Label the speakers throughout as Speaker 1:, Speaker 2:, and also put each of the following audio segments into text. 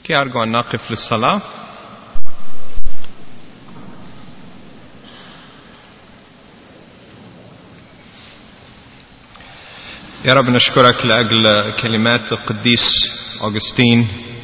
Speaker 1: أرجو أن نقف للصلاة. يا رب نشكرك لأجل كلمات القديس أغسطين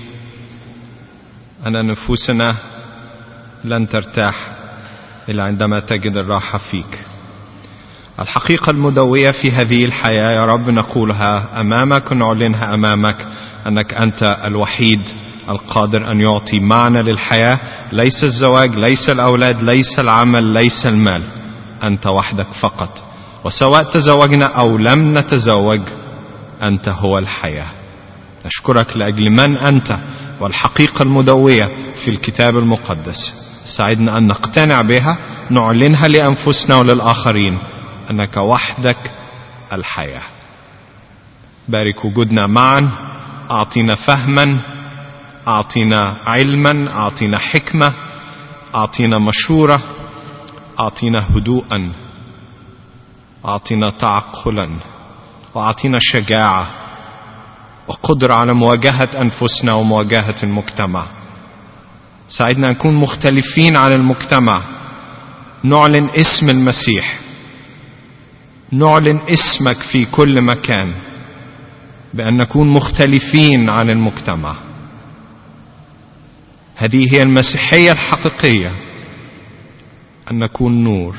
Speaker 1: أن نفوسنا لن ترتاح إلا عندما تجد الراحة فيك. الحقيقة المدوية في هذه الحياة يا رب نقولها أمامك ونعلنها أمامك، أنك أنت الوحيد القادر أن يعطي معنى للحياة، ليس الزواج، ليس الأولاد، ليس العمل، ليس المال، أنت وحدك فقط. وسواء تزوجنا أو لم نتزوج أنت هو الحياة. نشكرك لأجل من أنت والحقيقة المدوية في الكتاب المقدس. ساعدنا أن نقتنع بها، نعلنها لأنفسنا وللآخرين أنك وحدك الحياة. بارك وجودنا معا، أعطينا فهما، أعطينا علما، أعطينا حكمة، أعطينا مشورة، أعطينا هدوءا، أعطينا تعقلا، وأعطينا شجاعة وقدرة على مواجهة أنفسنا ومواجهة المجتمع. ساعدنا نكون مختلفين عن المجتمع، نعلن اسم المسيح، نعلن اسمك في كل مكان، بأن نكون مختلفين عن المجتمع. هذه هي المسيحية الحقيقية، أن نكون نور.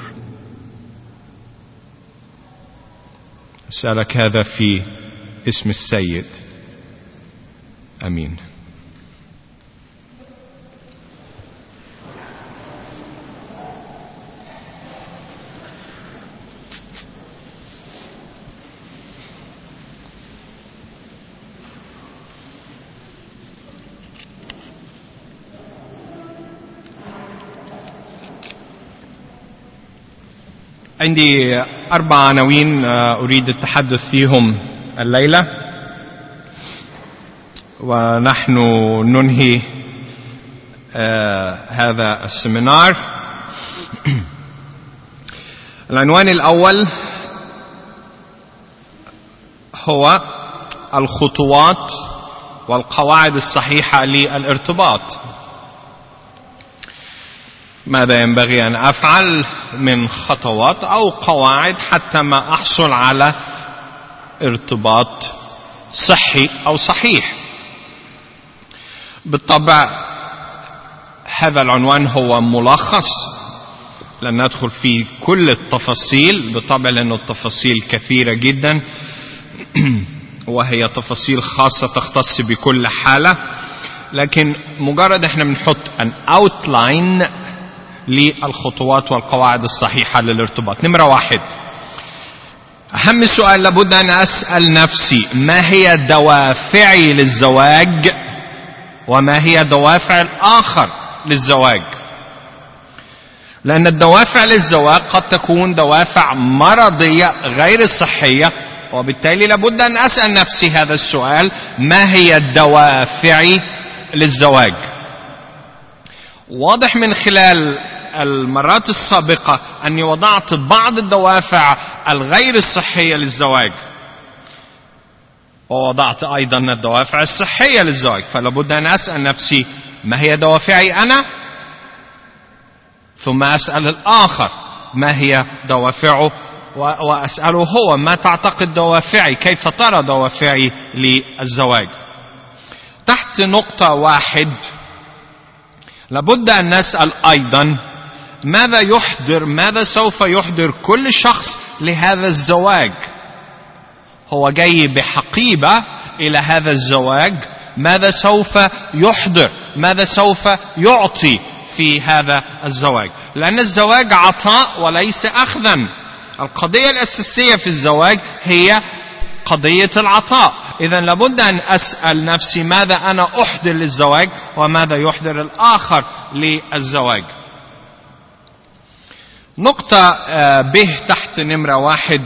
Speaker 1: أسألك هذا في اسم السيد، أمين. عندي 4 عناوين أريد التحدث فيهم الليلة، ونحن ننهي هذا السمينار. العنوان الأول هو الخطوات والقواعد الصحيحة للارتباط. ماذا ينبغي أن أفعل من خطوات أو قواعد حتى ما أحصل على ارتباط صحي أو صحيح؟ بالطبع هذا العنوان هو ملخص، لن ندخل في كل التفاصيل بالطبع، لأن التفاصيل كثيرة جدا وهي تفاصيل خاصة تختص بكل حالة، لكن مجرد احنا بنحط an outline للخطوات والقواعد الصحيحة للارتباط. نمرة 1، أهم سؤال لابد أن أسأل نفسي: ما هي دوافعي للزواج؟ وما هي دوافع الآخر للزواج؟ لأن الدوافع للزواج قد تكون دوافع مرضية غير صحية، وبالتالي لابد أن أسأل نفسي هذا السؤال: ما هي دوافعي للزواج؟ واضح من خلال المرات السابقة أني وضعت بعض الدوافع الغير الصحية للزواج، ووضعت أيضا الدوافع الصحية للزواج، فلابد أن أسأل نفسي: ما هي دوافعي أنا؟ ثم أسأل الآخر ما هي دوافعه، وأسأله هو: ما تعتقد دوافعي؟ كيف ترى دوافعي للزواج؟ تحت نقطة 1 لابد أن نسأل أيضا: ماذا سوف يحضر كل شخص لهذا الزواج؟ هو جاي بحقيبة إلى هذا الزواج، ماذا سوف يحضر؟ ماذا سوف يعطي في هذا الزواج؟ لأن الزواج عطاء وليس أخذا. القضية الأساسية في الزواج هي قضية العطاء. إذن لابد أن أسأل نفسي: ماذا أنا أحضر للزواج؟ وماذا يحضر الآخر للزواج؟ نقطة به تحت نمرة 1،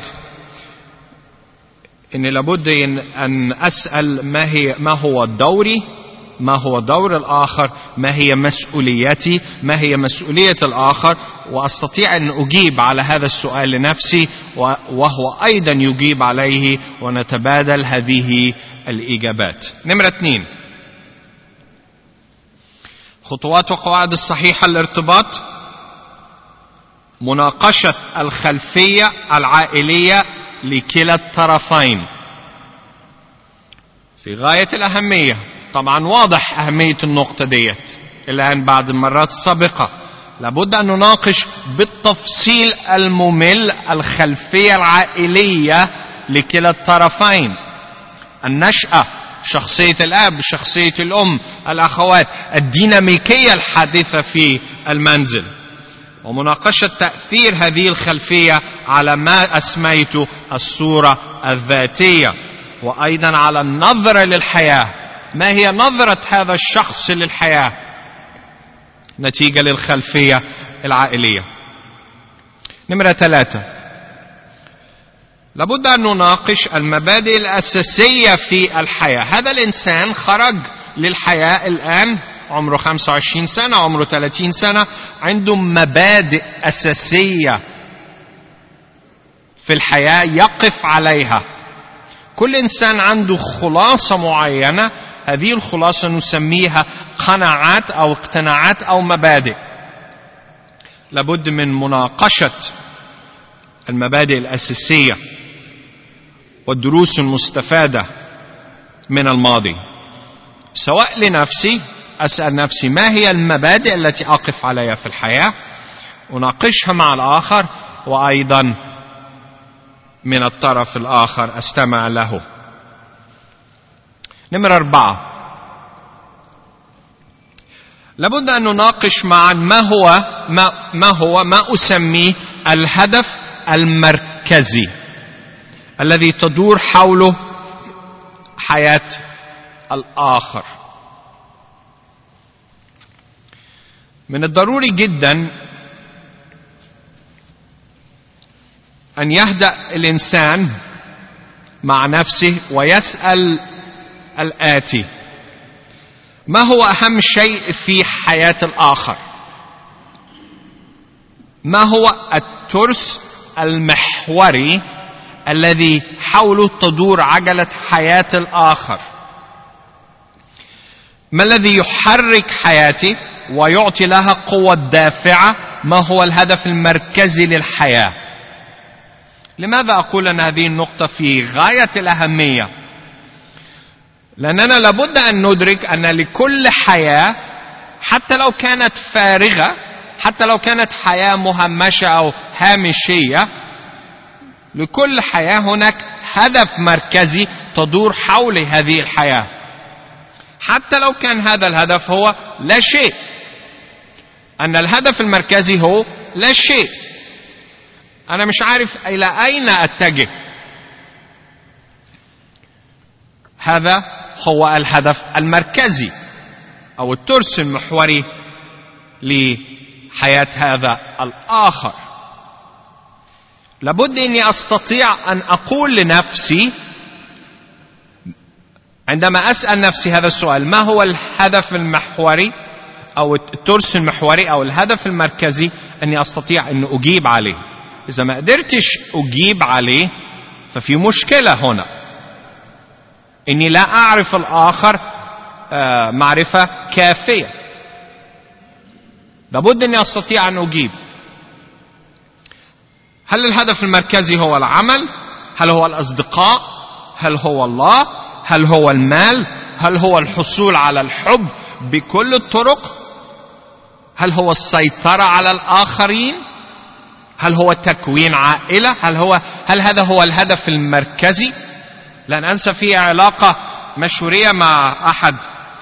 Speaker 1: إن لابد أن أسأل ما هو دوري، ما هو دور الآخر، ما هي مسؤوليتي، ما هي مسؤولية الآخر، وأستطيع أن أجيب على هذا السؤال لنفسي وهو أيضا يجيب عليه، ونتبادل هذه الإجابات. نمرة 2، خطوات وقواعد الصحيحة للارتباط: مناقشة الخلفية العائلية لكلا الطرفين في غاية الأهمية. طبعا واضح أهمية النقطة ديت الآن بعد المرات السابقة. لابد أن نناقش بالتفصيل الممل الخلفية العائلية لكلا الطرفين: النشأة، شخصية الأب، شخصية الأم، الأخوات، الديناميكية الحادثة في المنزل، ومناقشة تأثير هذه الخلفية على ما أسميته الصورة الذاتية، وأيضا على النظرة للحياة. ما هي نظرة هذا الشخص للحياة نتيجة للخلفية العائلية؟ نمرة 3، لابد أن نناقش المبادئ الأساسية في الحياة. هذا الإنسان خرج للحياة الآن عمره 25 سنة، عمره 30 سنة، عنده مبادئ أساسية في الحياة يقف عليها. كل إنسان عنده خلاصة معينة، هذه الخلاصة نسميها قناعات أو اقتناعات أو مبادئ. لابد من مناقشة المبادئ الأساسية والدروس المستفادة من الماضي. سواء لنفسي، أسأل نفسي ما هي المبادئ التي أقف عليها في الحياة، أناقشها مع الآخر، وأيضا من الطرف الآخر أستمع له. نمرة 4، لابد أن نناقش معا ما هو ما أسميه الهدف المركزي الذي تدور حوله حياة الآخر. من الضروري جدا أن يهدأ الإنسان مع نفسه ويسأل الآتي: ما هو أهم شيء في حياة الآخر؟ ما هو الترس المحوري الذي حوله تدور عجلة حياة الآخر؟ ما الذي يحرك حياتي ويعطي لها قوة دافعة؟ ما هو الهدف المركزي للحياة؟ لماذا أقول أن هذه النقطة في غاية الأهمية؟ لأننا لابد أن ندرك أن لكل حياة، حتى لو كانت فارغة، حتى لو كانت حياة مهمشة أو هامشية، لكل حياة هناك هدف مركزي تدور حول هذه الحياة، حتى لو كان هذا الهدف هو لا شيء. أن الهدف المركزي هو لا شيء، أنا مش عارف إلى أين أتجه. هذا هو الهدف المركزي أو الترس المحوري لحياة هذا الآخر. لابد أني أستطيع أن أقول لنفسي عندما أسأل نفسي هذا السؤال: ما هو الهدف المحوري أو الترس المحوري أو الهدف المركزي، أني أستطيع أن أجيب عليه. إذا ما قدرتش أجيب عليه ففي مشكلة هنا، إني لا أعرف الآخر معرفة كافية. لابد أني أستطيع أن أجيب. هل الهدف المركزي هو العمل؟ هل هو الأصدقاء؟ هل هو الله؟ هل هو المال؟ هل هو الحصول على الحب بكل الطرق؟ هل هو السيطرة على الآخرين؟ هل هو تكوين عائلة؟ هل هذا هو الهدف المركزي؟ لن أنسى في علاقة مشهورية مع أحد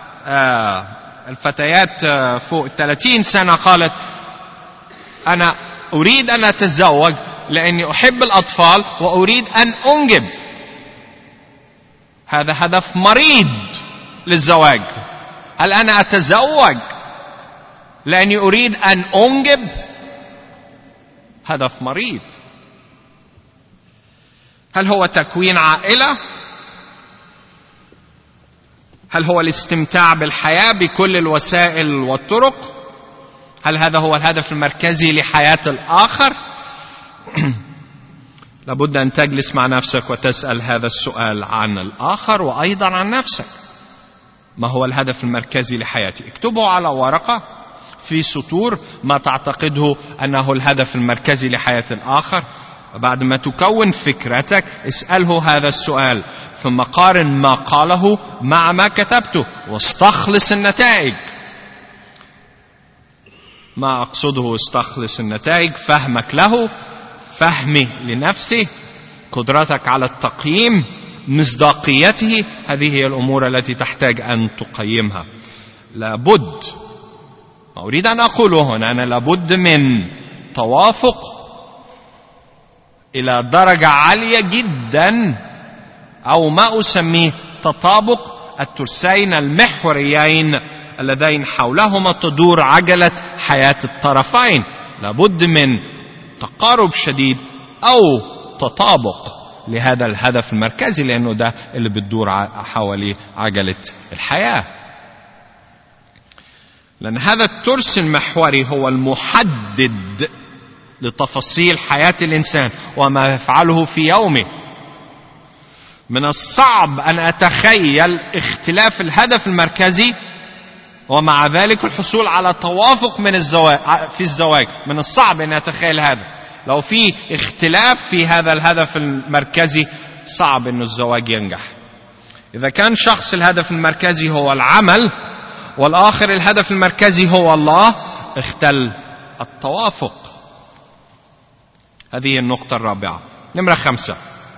Speaker 1: الفتيات فوق 30 سنة، قالت: أنا أريد أن أتزوج لأني أحب الأطفال وأريد أن أنجب. هذا هدف مريض للزواج. هل أنا أتزوج لأني أريد أن أنجب؟ هدف مريض. هل هو تكوين عائلة؟ هل هو الاستمتاع بالحياة بكل الوسائل والطرق؟ هل هذا هو الهدف المركزي لحياة الآخر؟ لابد أن تجلس مع نفسك وتسأل هذا السؤال عن الآخر وأيضا عن نفسك. ما هو الهدف المركزي لحياتي. اكتبه على ورقة في سطور ما تعتقده أنه الهدف المركزي لحياة الآخر. بعد ما تكون فكرتك اسأله هذا السؤال، ثم قارن ما قاله مع ما كتبته واستخلص النتائج. ما أقصده استخلص النتائج: فهمك له، فهمه لنفسه، قدرتك على التقييم، مصداقيته. هذه هي الأمور التي تحتاج أن تقيمها. لابد، ما أريد أن أقوله هنا، أنا لابد من توافق إلى درجة عالية جدا، أو ما أسميه تطابق الترسين المحوريين اللذين حولهما تدور عجلة حياة الطرفين. لابد من تقارب شديد أو تطابق لهذا الهدف المركزي، لأنه ده اللي بتدور حوالي عجلة الحياة. لأن هذا الترس المحوري هو المحدد لتفاصيل حياة الإنسان وما يفعله في يومه. من الصعب أن أتخيل اختلاف الهدف المركزي ومع ذلك الحصول على توافق في الزواج. من الصعب أن أتخيل هذا. لو في اختلاف في هذا الهدف المركزي صعب أن الزواج ينجح. إذا كان شخص الهدف المركزي هو العمل والآخر الهدف المركزي هو الله، اختل التوافق. هذه النقطة الرابعة. نمرة 5،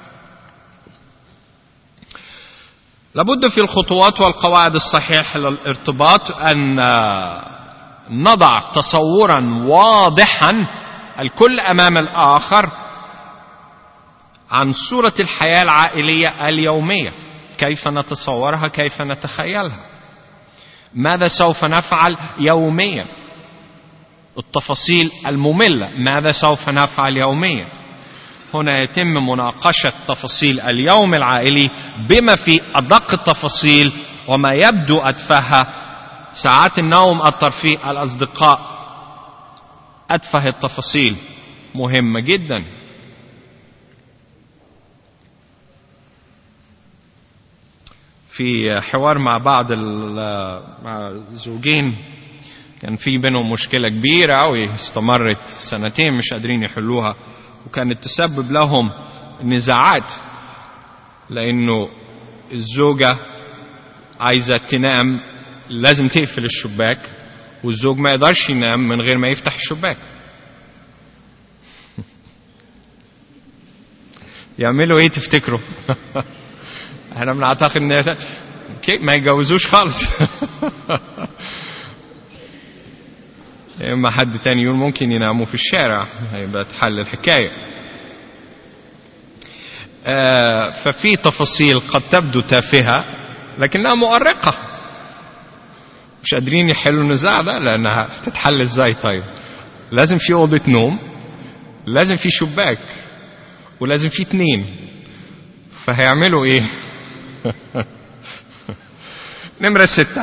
Speaker 1: لابد في الخطوات والقواعد الصحيحة للارتباط أن نضع تصورا واضحا الكل أمام الآخر عن صورة الحياة العائلية اليومية. كيف نتصورها، كيف نتخيلها، ماذا سوف نفعل يوميا، التفاصيل المملة ماذا سوف نفعل يوميا. هنا يتم مناقشة تفاصيل اليوم العائلي بما في أدق التفاصيل وما يبدو أتفهة. ساعات النوم، الترفيه، الأصدقاء، أتفه التفاصيل مهمة جدا. في حوار مع مع زوجين كان في بينهم مشكلة كبيرة أوي استمرت 2 مش قادرين يحلوها، وكانت تسبب لهم نزاعات، لأنه الزوجة عايزة تنام لازم تقفل الشباك، والزوج ما يقدرش ينام من غير ما يفتح الشباك. يعملوا ايه تفتكروا؟ احنا بنعتقد ان ما يتجوزوش خالص. اما حد تاني يقول ممكن يناموا في الشارع، هيبقى تحل الحكاية. ففي تفاصيل قد تبدو تافهة لكنها مؤرقة. مش قادرين يحلوا النزاع ده، لأنها تتحل ازاي؟ طيب لازم في أوضة نوم، لازم في شباك، ولازم في 2، فهيعملوا ايه؟ نمرة 6،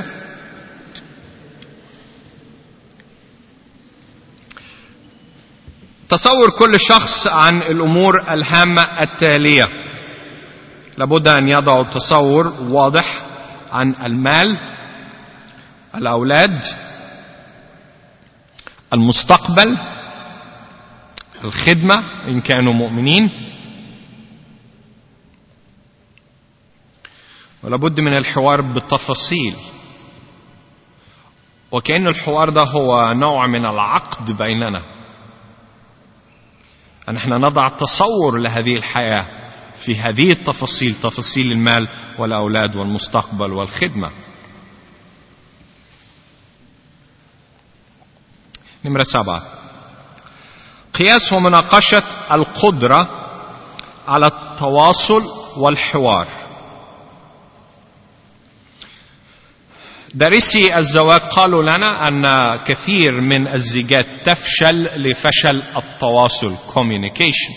Speaker 1: تصور كل شخص عن الأمور الهامة التالية. لابد أن يضعوا تصور واضح عن المال، الأولاد، المستقبل، الخدمة إن كانوا مؤمنين. ولابد من الحوار بالتفاصيل، وكأن الحوار ده هو نوع من العقد بيننا، أن احنا نضع تصور لهذه الحياة في هذه التفاصيل، تفاصيل المال والأولاد والمستقبل والخدمة. نمرة 7، قياس ومناقشة القدرة على التواصل والحوار. دارسي الزواج قالوا لنا أن كثير من الزيجات تفشل لفشل التواصل communication.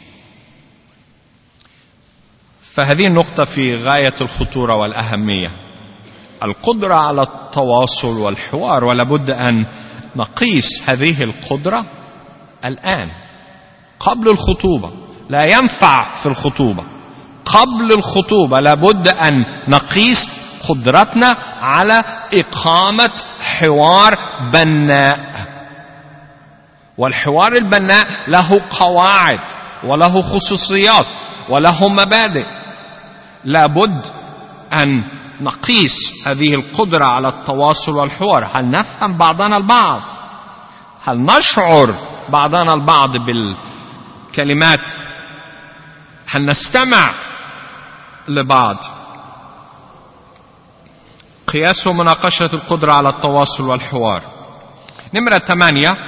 Speaker 1: فهذه النقطة في غاية الخطورة والأهمية، القدرة على التواصل والحوار. ولابد أن نقيس هذه القدرة الآن قبل الخطوبة. لا ينفع في الخطوبة، قبل الخطوبة لابد أن نقيس قدرتنا على إقامة حوار بناء. والحوار البناء له قواعد وله خصوصيات وله مبادئ. لابد أن نقيس هذه القدرة على التواصل والحوار. هل نفهم بعضنا البعض؟ هل نشعر بعضنا البعض بالكلمات؟ هل نستمع لبعض؟ قياس ومناقشة القدرة على التواصل والحوار. نمرة 8،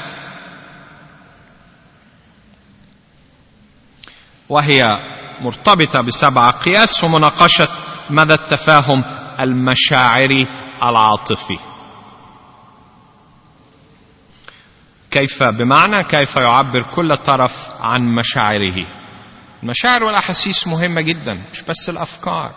Speaker 1: وهي مرتبطة ب7، قياس ومناقشة مدى التفاهم المشاعري العاطفي. بمعنى كيف يعبر كل طرف عن مشاعره. المشاعر والأحاسيس مهمة جدا، مش بس الأفكار.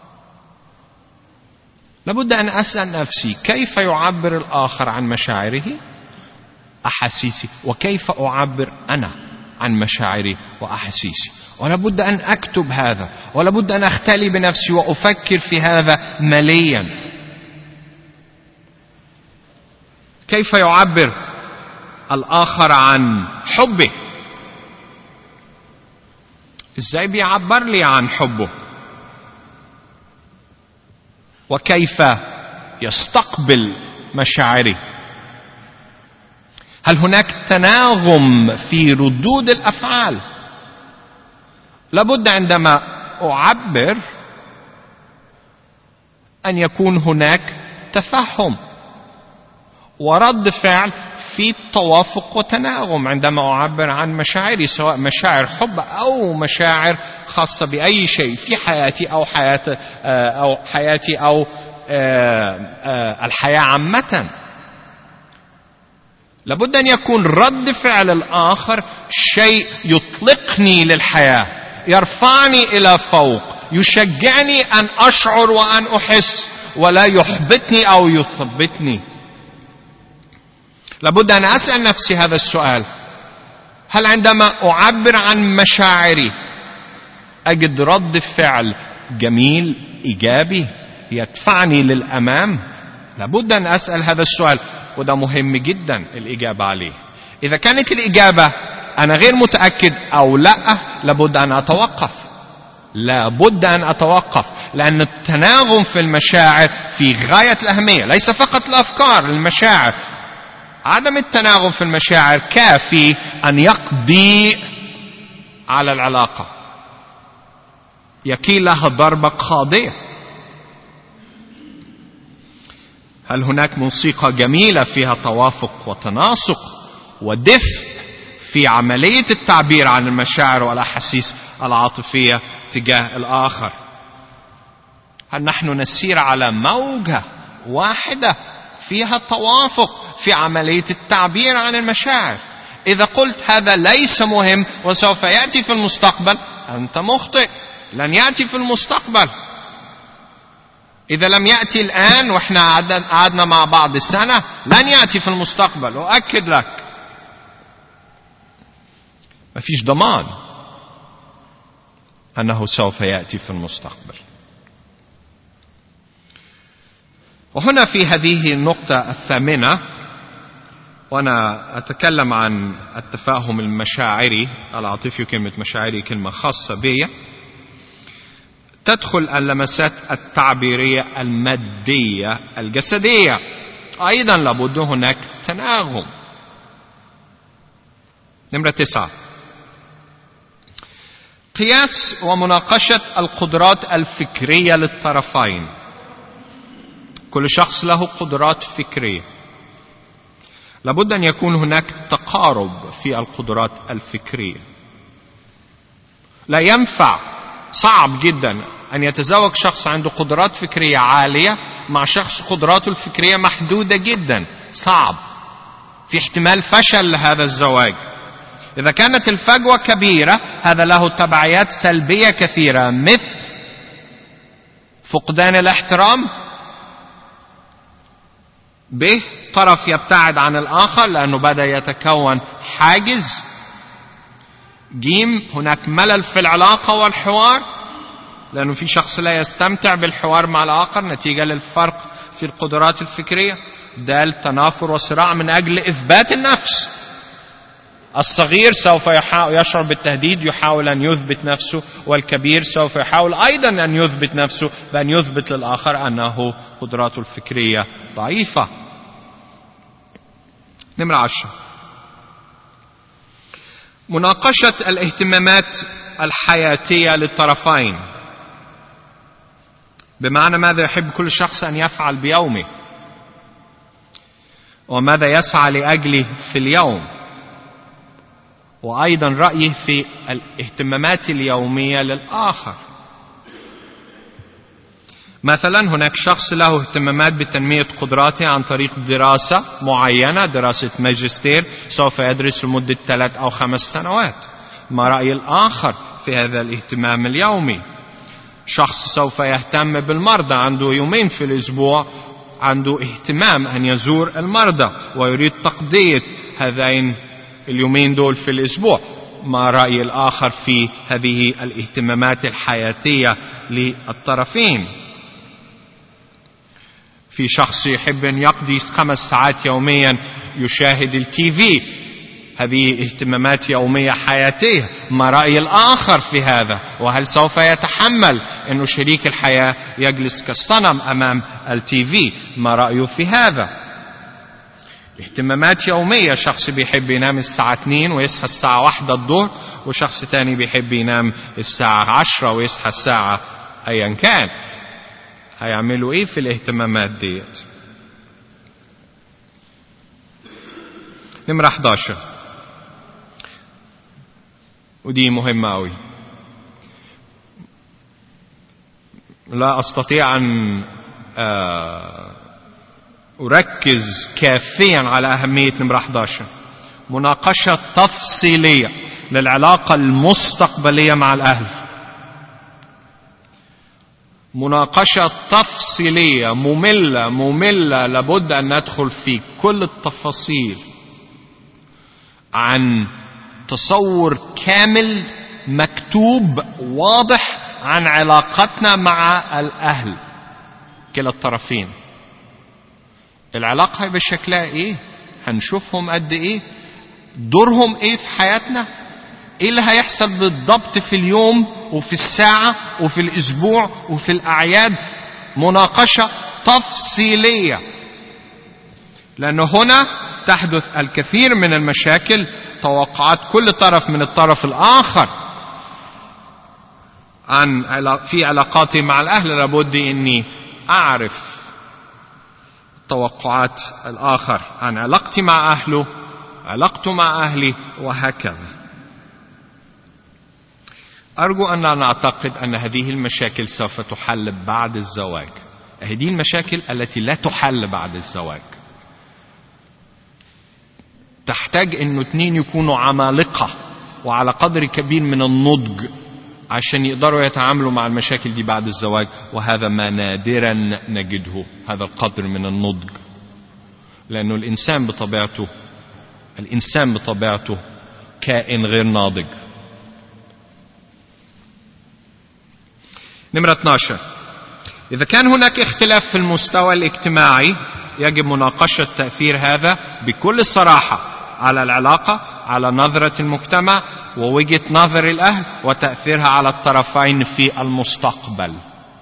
Speaker 1: لابد أن أسأل نفسي كيف يعبر الآخر عن مشاعره، أحاسيسي، وكيف أعبر أنا عن مشاعري وأحاسيسي. ولابد أن أكتب هذا، ولابد أن أختلي بنفسي وأفكر في هذا مليا. كيف يعبر الآخر عن حبه؟ إزاي بيعبر لي عن حبه؟ وكيف يستقبل مشاعري؟ هل هناك تناغم في ردود الأفعال؟ لابد عندما أعبر أن يكون هناك تفهم ورد فعل في توافق وتناغم عندما أعبر عن مشاعري، سواء مشاعر حب أو مشاعر خاصة بأي شيء في حياتي أو الحياة عامة. لابد أن يكون رد فعل الآخر شيء يطلقني للحياة، يرفعني إلى فوق، يشجعني أن أشعر وأن أحس، ولا يحبطني أو يثبتني. لابد أن أسأل نفسي هذا السؤال: هل عندما أعبر عن مشاعري أجد رد فعل جميل إيجابي يدفعني للأمام؟ لابد أن أسأل هذا السؤال، وده مهم جدا الإجابة عليه. إذا كانت الإجابة أنا غير متأكد أو لا، لابد أن أتوقف. لابد أن أتوقف، لأن التناغم في المشاعر في غاية الأهمية، ليس فقط الأفكار، المشاعر. عدم التناغم في المشاعر كافي أن يقضي على العلاقة، يكيل لها ضربة قاضية. هل هناك موسيقى جميلة فيها توافق وتناسق ودفء في عملية التعبير عن المشاعر والأحاسيس العاطفية تجاه الآخر؟ هل نحن نسير على موجة واحدة فيها توافق في عملية التعبير عن المشاعر؟ إذا قلت هذا ليس مهم وسوف يأتي في المستقبل، أنت مخطئ. لن يأتي في المستقبل. إذا لم يأتي الآن وإحنا قعدنا مع بعض السنة، لن يأتي في المستقبل، أؤكد لك. ما فيش ضمان أنه سوف يأتي في المستقبل. وهنا في هذه النقطة 8، وأنا أتكلم عن التفاهم المشاعري العاطفي، كلمة مشاعري كلمة خاصة بي، تدخل اللمسات التعبيرية المادية الجسدية. أيضا لابد هناك تناغم. نمرة 9، قياس ومناقشة القدرات الفكرية للطرفين. كل شخص له قدرات فكرية. لابد أن يكون هناك تقارب في القدرات الفكرية. لا ينفع، صعب جدا أن يتزوج شخص عنده قدرات فكرية عالية مع شخص قدراته الفكرية محدودة جدا. صعب، في احتمال فشل لهذا الزواج. إذا كانت الفجوة كبيرة، هذا له تبعيات سلبية كثيرة، مثل فقدان الاحترام، طرف يبتعد عن الآخر لأنه بدأ يتكون حاجز، هناك ملل في العلاقة والحوار. لأنه في شخص لا يستمتع بالحوار مع الآخر نتيجة للفرق في القدرات الفكرية. ده التنافر وصراع من أجل إثبات النفس. الصغير سوف يشعر بالتهديد، يحاول أن يثبت نفسه، والكبير سوف يحاول أيضا أن يثبت نفسه بأن يثبت للآخر أنه قدراته الفكرية ضعيفة. نمرة 10، مناقشة الاهتمامات الحياتية للطرفين، بمعنى ماذا يحب كل شخص أن يفعل بيومه، وماذا يسعى لأجله في اليوم، وأيضا رأيه في الاهتمامات اليومية للآخر. مثلا هناك شخص له اهتمامات بتنمية قدراته عن طريق دراسة معينة، دراسة ماجستير سوف يدرس لمدة 3 أو 5 سنوات. ما رأي الآخر في هذا الاهتمام اليومي؟ شخص سوف يهتم بالمرضى، عنده يومين في الأسبوع عنده اهتمام أن يزور المرضى ويريد تقضية هذين اليومين دول في الأسبوع. ما رأي الآخر في هذه الاهتمامات الحياتية للطرفين؟ في شخص يحب أن يقضي 5 ساعات يوميا يشاهد التي في، هذه اهتمامات يومية حياتية. ما رأي الآخر في هذا؟ وهل سوف يتحمل أن شريك الحياة يجلس كالصنم أمام التي في؟ ما رأيه في هذا؟ اهتمامات يومية، شخص بيحب ينام الساعة 2 ويصحى الساعة 1 الظهر، وشخص تاني بيحب ينام الساعة 10 ويصحى الساعة أيا كان. هيعملوا ايه في الاهتمامات ديت؟ نمرة 11، ودي مهمة أوي، لا أستطيع أن أركز كافيا على أهمية نمرة 11، مناقشة تفصيلية للعلاقة المستقبلية مع الأهل. مناقشة تفصيلية مملة، لابد أن ندخل في كل التفاصيل عن تصور كامل مكتوب واضح عن علاقتنا مع الأهل كلا الطرفين. العلاقة هيبقى شكلها ايه؟ هنشوفهم قد ايه؟ دورهم ايه في حياتنا؟ ايه اللي هيحصل بالضبط في اليوم وفي الساعة وفي الاسبوع وفي الاعياد؟ مناقشة تفصيلية، لأنه هنا تحدث الكثير من المشاكل. توقعات كل طرف من الطرف الآخر في علاقاتي مع الأهل، لابد أني أعرف توقعات الآخر عن علاقتي مع أهله، علاقته مع أهلي، وهكذا. أرجو أن نعتقد أن هذه المشاكل سوف تحل بعد الزواج. هذه المشاكل التي لا تحل بعد الزواج تحتاج أن 2 يكونوا عمالقة وعلى قدر كبير من النضج عشان يقدروا يتعاملوا مع المشاكل دي بعد الزواج، وهذا ما نادرا نجده، هذا القدر من النضج، لأنه الإنسان بطبيعته كائن غير ناضج. نمرة 12، إذا كان هناك اختلاف في المستوى الاجتماعي يجب مناقشة تأثير هذا بكل صراحة على العلاقة، على نظرة المجتمع ووجهة نظر الأهل، وتأثيرها على الطرفين في المستقبل.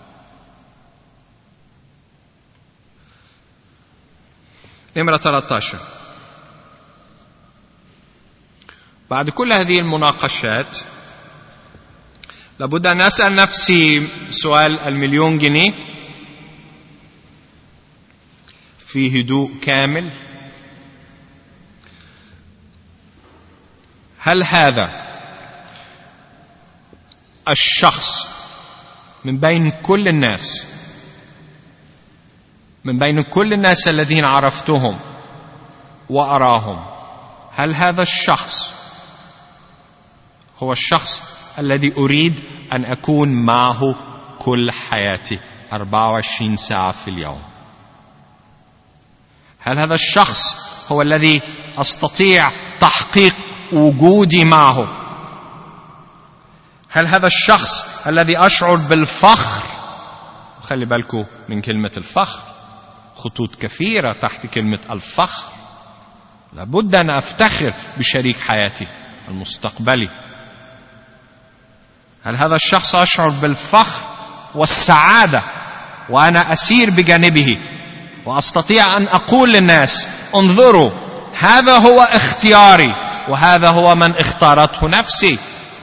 Speaker 1: نمرة 13، بعد كل هذه المناقشات لابد أن أسأل نفسي سؤال 1,000,000 جنيه في هدوء كامل: هل هذا الشخص من بين كل الناس الذين عرفتهم وأراهم، هل هذا الشخص هو الشخص الذي أريد أن أكون معه كل حياتي 24 ساعة في اليوم؟ هل هذا الشخص هو الذي أستطيع تحقيق وجودي معه؟ هل هذا الشخص الذي أشعر بالفخر، خلي بالكم من كلمة الفخر، خطوط كثيرة تحت كلمة الفخر، لابد أن أفتخر بشريك حياتي المستقبلي. هل هذا الشخص أشعر بالفخر والسعادة وأنا أسير بجانبه وأستطيع أن أقول للناس انظروا هذا هو اختياري وهذا هو من اختارته نفسي.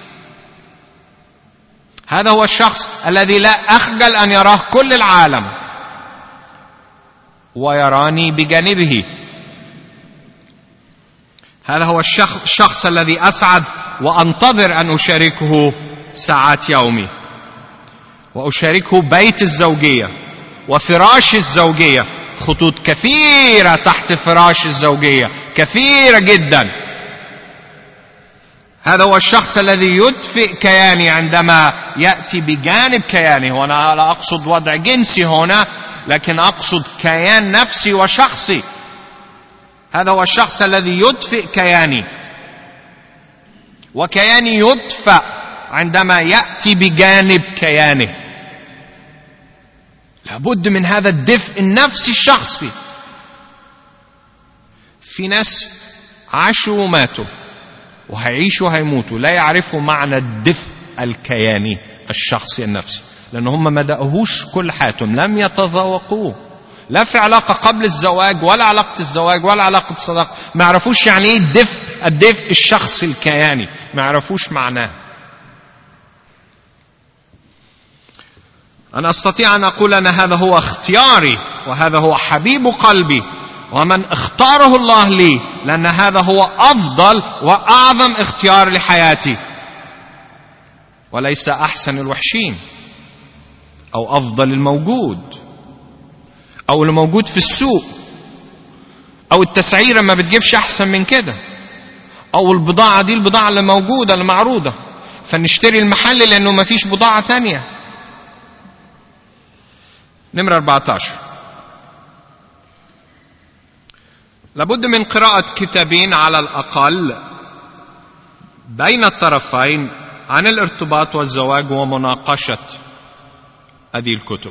Speaker 1: هذا هو الشخص الذي لا أخجل أن يراه كل العالم ويراني بجانبه. هذا هو الشخص الذي أسعد وأنتظر أن أشاركه ساعات يومي، وأشاركه بيت الزوجية وفراش الزوجية. خطوط كثيرة تحت فراش الزوجية، كثيرة جدا. هذا هو الشخص الذي يدفئ كياني عندما يأتي بجانب كياني. وأنا لا أقصد وضع جنسي هنا، لكن أقصد كيان نفسي وشخصي. هذا هو الشخص الذي يدفئ كياني، وكياني يدفأ عندما يأتي بجانب كيانه. لابد من هذا الدفء النفسي الشخصي. في ناس عاشوا وماتوا وهيعيشوا وهيموتوا لا يعرفوا معنى الدفء الكياني الشخصي النفسي، لأن هم ما دقوهوش كل حياتهم، لم يتذوقوه، لا في علاقة قبل الزواج ولا علاقة الزواج ولا علاقة الصداقة. ما يعرفوش يعني ايه الدفء الشخصي الكياني، ما يعرفوش معناه. أنا أستطيع أن أقول أن هذا هو اختياري وهذا هو حبيب قلبي ومن اختاره الله لي، لأن هذا هو أفضل وأعظم اختيار لحياتي، وليس أحسن الوحشين أو أفضل الموجود أو الموجود في السوق، أو التسعيرة ما بتجيبش أحسن من كده، أو البضاعة دي البضاعة اللي موجودة اللي معروضة فنشتري المحل لأنه ما فيش بضاعة تانية. نمرة 14، لابد من قراءة كتابين على الأقل بين الطرفين عن الارتباط والزواج ومناقشة هذه الكتب.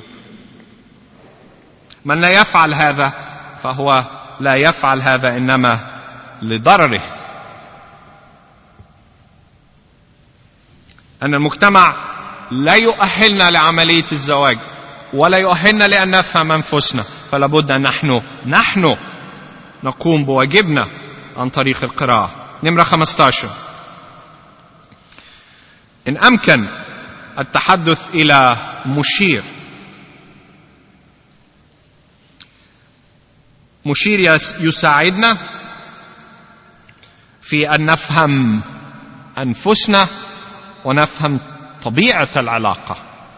Speaker 1: من لا يفعل هذا فهو لا يفعل هذا إنما لضرره. أن المجتمع لا يؤهلنا لعملية الزواج ولا يؤهلنا لأن نفهم أنفسنا، فلا بد أن نحن نقوم بواجبنا عن طريق القراءة. نمرة 15، إن أمكن التحدث إلى مشير يساعدنا في أن نفهم أنفسنا ونفهم طبيعة العلاقة.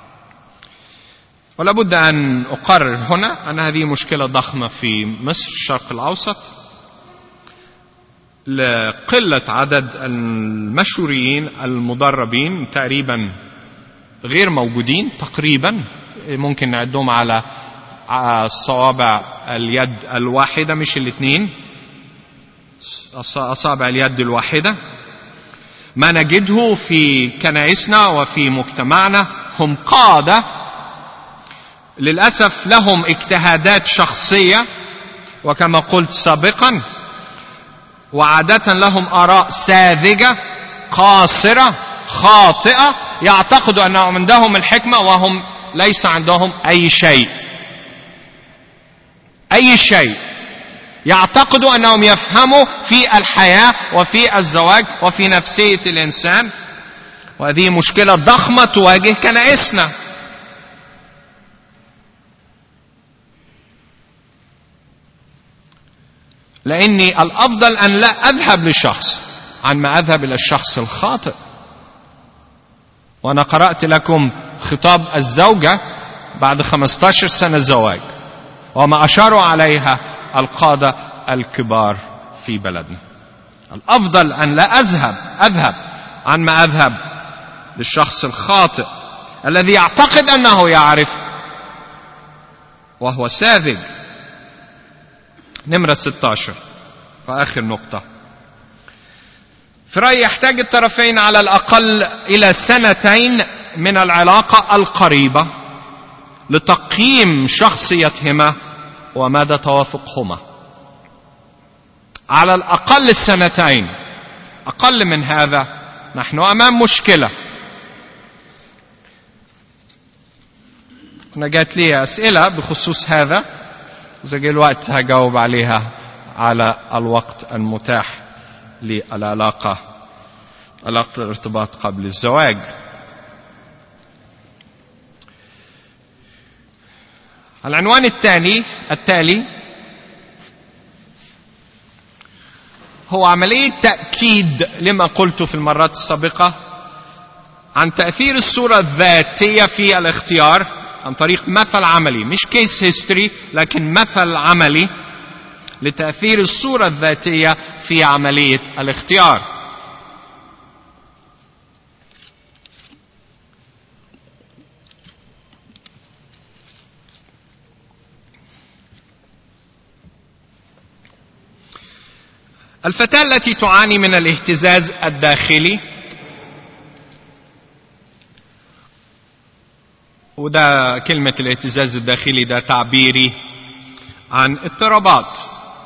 Speaker 1: ولا بد أن أقرر هنا أن هذه مشكلة ضخمة في مصر الشرق الأوسط، لقلة عدد المشوريين المدربين تقريبا غير موجودين، تقريبا ممكن نعدهم على صوابع اليد الواحدة مش الاثنين، أصابع اليد الواحدة. ما نجده في كنائسنا وفي مجتمعنا هم قادة للأسف لهم اجتهادات شخصية، وكما قلت سابقا وعادة لهم آراء ساذجة قاصرة خاطئة، يعتقدوا أنهم عندهم الحكمة وهم ليس عندهم أي شيء. يعتقدوا أنهم يفهموا في الحياة وفي الزواج وفي نفسية الإنسان، وهذه مشكلة ضخمة تواجه كنائسنا. لأني الأفضل أن لا أذهب لشخص عن ما أذهب إلى الشخص الخاطئ. وأنا قرأت لكم خطاب الزوجة بعد 15 سنة زواج وما أشاروا عليها القادة الكبار في بلدنا. الأفضل أن لا أذهب عن ما أذهب للشخص الخاطئ الذي يعتقد أنه يعرف وهو ساذج. نمرة 16 وآخر نقطة، في رأيي يحتاج الطرفين على الأقل إلى 2 من العلاقة القريبة لتقييم شخصيتهما ومدى توافقهما. على الأقل 2. أقل من هذا نحن أمام مشكلة. أنا جات لي أسئلة بخصوص هذا، إذا جاء الوقت هجاوب عليها على الوقت المتاح للعلاقة، علاقة الارتباط قبل الزواج. العنوان التالي هو عملية تأكيد لما قلت في المرات السابقة عن تأثير الصورة الذاتية في الاختيار عن طريق مثل عملي، مش كيس هيستوري لكن مثل عملي لتأثير الصورة الذاتية في عملية الاختيار. الفتاة التي تعاني من الاهتزاز الداخلي، وده كلمة الاهتزاز الداخلي ده تعبيري عن اضطرابات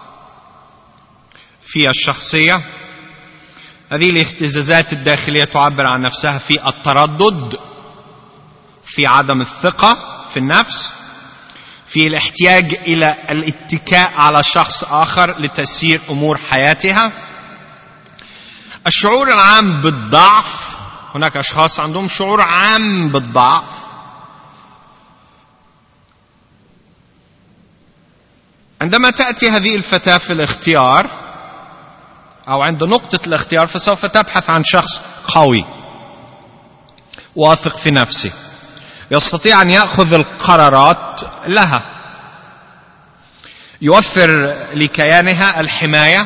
Speaker 1: في الشخصية. هذه الاهتزازات الداخلية تعبر عن نفسها في التردد، في عدم الثقة في النفس، في الاحتياج إلى الاتكاء على شخص آخر لتسيير أمور حياتها، الشعور العام بالضعف. هناك أشخاص عندهم شعور عام بالضعف، عندما تأتي هذه الفتاة في الاختيار أو عند نقطة الاختيار فسوف تبحث عن شخص قوي واثق في نفسه يستطيع أن يأخذ القرارات لها، يوفر لكيانها الحماية،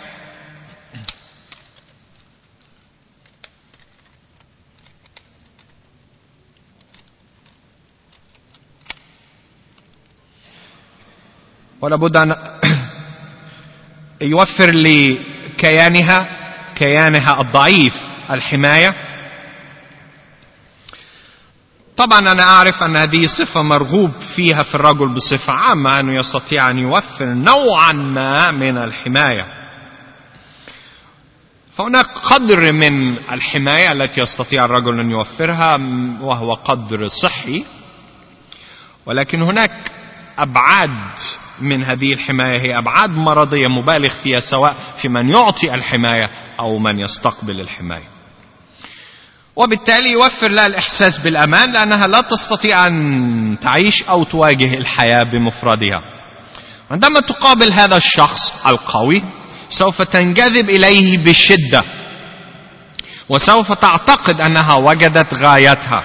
Speaker 1: ولابد أن يوفر كيانها الضعيف الحماية. طبعا أنا أعرف أن هذه صفة مرغوب فيها في الرجل بصفة عامة، أنه يستطيع أن يوفر نوعا ما من الحماية. فهناك قدر من الحماية التي يستطيع الرجل أن يوفرها وهو قدر صحي، ولكن هناك أبعاد من هذه الحماية هي أبعاد مرضية مبالغ فيها، سواء في من يعطي الحماية أو من يستقبل الحماية، وبالتالي يوفر لها الإحساس بالأمان، لأنها لا تستطيع أن تعيش أو تواجه الحياة بمفردها. عندما تقابل هذا الشخص القوي سوف تنجذب إليه بشدة، وسوف تعتقد أنها وجدت غايتها،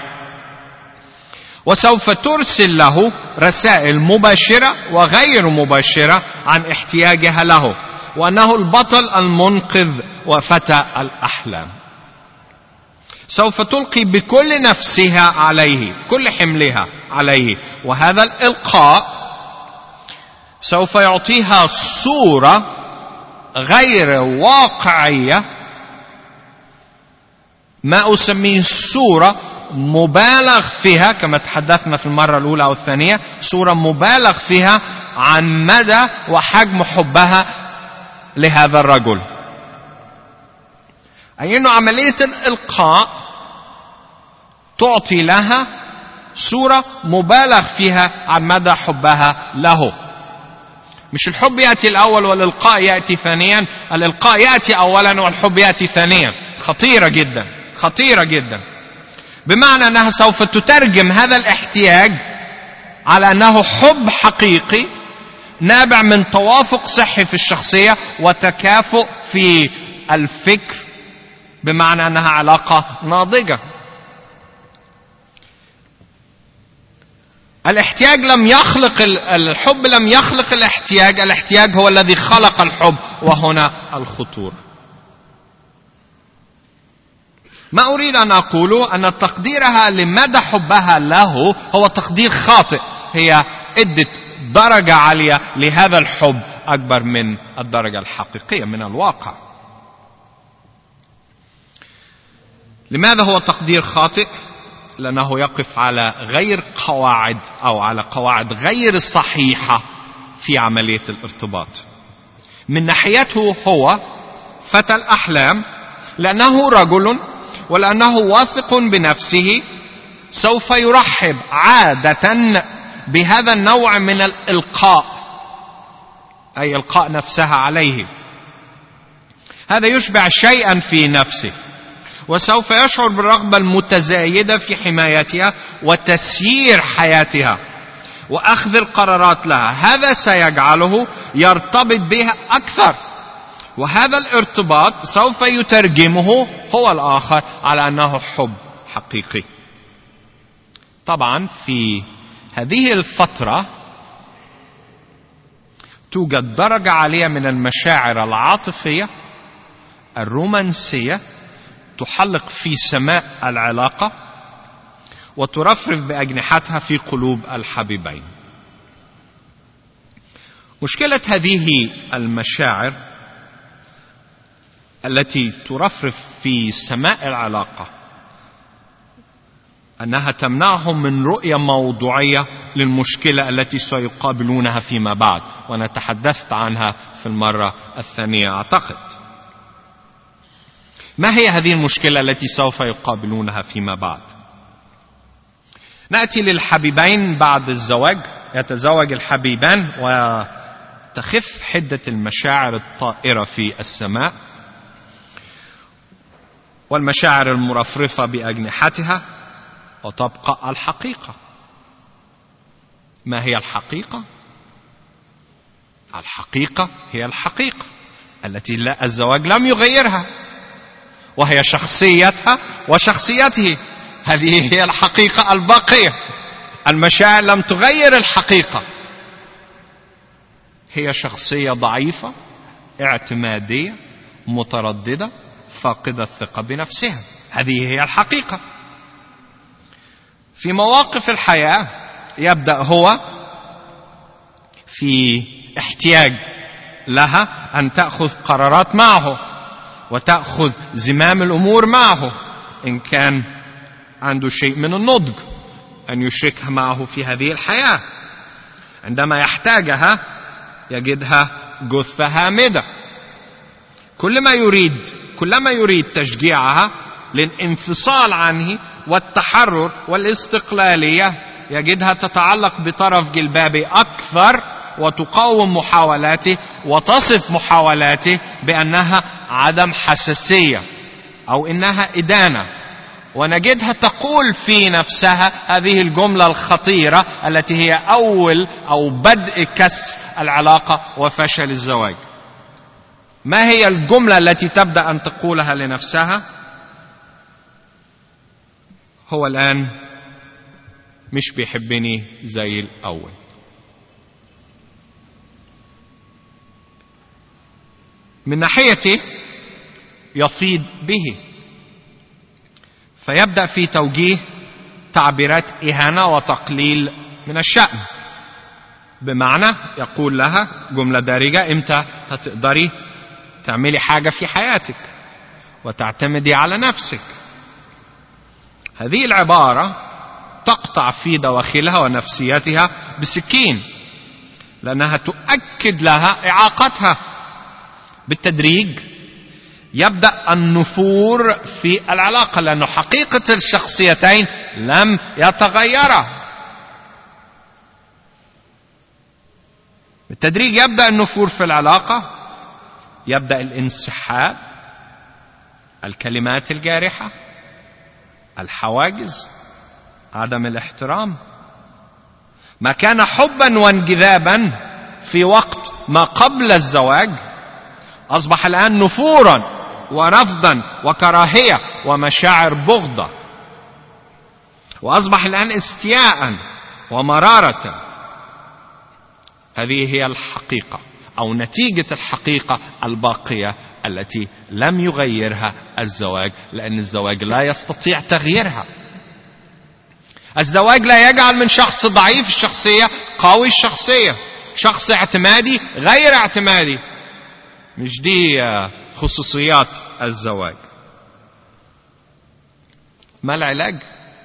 Speaker 1: وسوف ترسل له رسائل مباشرة وغير مباشرة عن احتياجها له، وأنه البطل المنقذ وفتى الأحلام. سوف تلقي بكل نفسها عليه، كل حملها عليه، وهذا الإلقاء سوف يعطيها صورة غير واقعية، ما أسميه صورة مبالغ فيها، كما تحدثنا في المرة الأولى أو الثانية، صورة مبالغ فيها عن مدى وحجم حبها لهذا الرجل. أي أنه عملية الإلقاء تعطي لها صورة مبالغ فيها عن مدى حبها له. مش الحب يأتي الأول والإلقاء يأتي ثانيا، الإلقاء يأتي أولا والحب يأتي ثانيا. خطيرة جدا، خطيرة جدا، بمعنى أنها سوف تترجم هذا الاحتياج على أنه حب حقيقي نابع من توافق صحي في الشخصية وتكافؤ في الفكر، بمعنى أنها علاقة ناضجة. الاحتياج لم يخلق الحب، لم يخلق الاحتياج، الاحتياج هو الذي خلق الحب، وهنا الخطورة. ما أريد أن أقوله أن تقديرها لمدى حبها له هو تقدير خاطئ، هي ادت درجة عالية لهذا الحب أكبر من الدرجة الحقيقية من الواقع. لماذا هو تقدير خاطئ؟ لأنه يقف على غير قواعد أو على قواعد غير صحيحة في عملية الارتباط. من ناحيته هو فتى الأحلام، لأنه رجل ولأنه واثق بنفسه سوف يرحب عادة بهذا النوع من الإلقاء، أي إلقاء نفسها عليه. هذا يشبع شيئا في نفسه، وسوف يشعر بالرغبة المتزايدة في حمايتها وتسيير حياتها وأخذ القرارات لها. هذا سيجعله يرتبط بها أكثر، وهذا الارتباط سوف يترجمه هو الآخر على أنه حب حقيقي. طبعا في هذه الفترة توجد درجة عالية من المشاعر العاطفية الرومانسية تحلق في سماء العلاقة وترفرف بأجنحتها في قلوب الحبيبين. مشكلة هذه المشاعر التي ترفرف في سماء العلاقة أنها تمنعهم من رؤية موضوعية للمشكلة التي سيقابلونها فيما بعد، وأنا تحدثت عنها في المرة الثانية أعتقد. ما هي هذه المشكلة التي سوف يقابلونها فيما بعد؟ نأتي للحبيبين بعد الزواج. يتزوج الحبيبان وتخف حدة المشاعر الطائرة في السماء والمشاعر المرفرفة بأجنحتها، وتبقى الحقيقة. ما هي الحقيقة؟ الحقيقة هي الحقيقة التي الزواج لم يغيرها، وهي شخصيتها وشخصيته. هذه هي الحقيقة الباقية. المشاعر لم تغير الحقيقة. هي شخصية ضعيفة، اعتمادية، مترددة، فاقدة الثقة بنفسها. هذه هي الحقيقة. في مواقف الحياة يبدأ هو في احتياج لها أن تأخذ قرارات معه وتأخذ زمام الأمور معه، إن كان عنده شيء من النضج أن يشركها معه في هذه الحياة. عندما يحتاجها يجدها جثة هامدة. كلما يريد تشجيعها للانفصال عنه والتحرر والاستقلالية يجدها تتعلق بطرف جلبابه أكثر وتقاوم محاولاته وتصف محاولاته بأنها عدم حساسية أو إنها إدانة. ونجدها تقول في نفسها هذه الجملة الخطيرة التي هي أول أو بدء كسر العلاقة وفشل الزواج. ما هي الجملة التي تبدأ أن تقولها لنفسها؟ هو الآن مش بيحبني زي الأول. من ناحيته يفيض به، فيبدأ في توجيه تعبيرات إهانة وتقليل من الشأن. بمعنى يقول لها جملة دارجة: إمتى هتقدري تعملي حاجة في حياتك وتعتمدي على نفسك؟ هذه العبارة تقطع في دواخلها ونفسيتها بسكين، لأنها تؤكد لها إعاقتها. بالتدريج يبدأ النفور في العلاقة، لأن حقيقة الشخصيتين لم يتغيرا. بالتدريج يبدأ النفور في العلاقة، يبدأ الانسحاب، الكلمات الجارحة، الحواجز، عدم الاحترام. ما كان حبا وانجذابا في وقت ما قبل الزواج أصبح الآن نفورا ورفضا وكراهية ومشاعر بغضة، وأصبح الآن استياء ومرارة. هذه هي الحقيقة أو نتيجة الحقيقة الباقية التي لم يغيرها الزواج، لأن الزواج لا يستطيع تغييرها. الزواج لا يجعل من شخص ضعيف الشخصية قوي الشخصية، شخص اعتمادي غير اعتمادي. مش دي خصوصيات الزواج. ما العلاج؟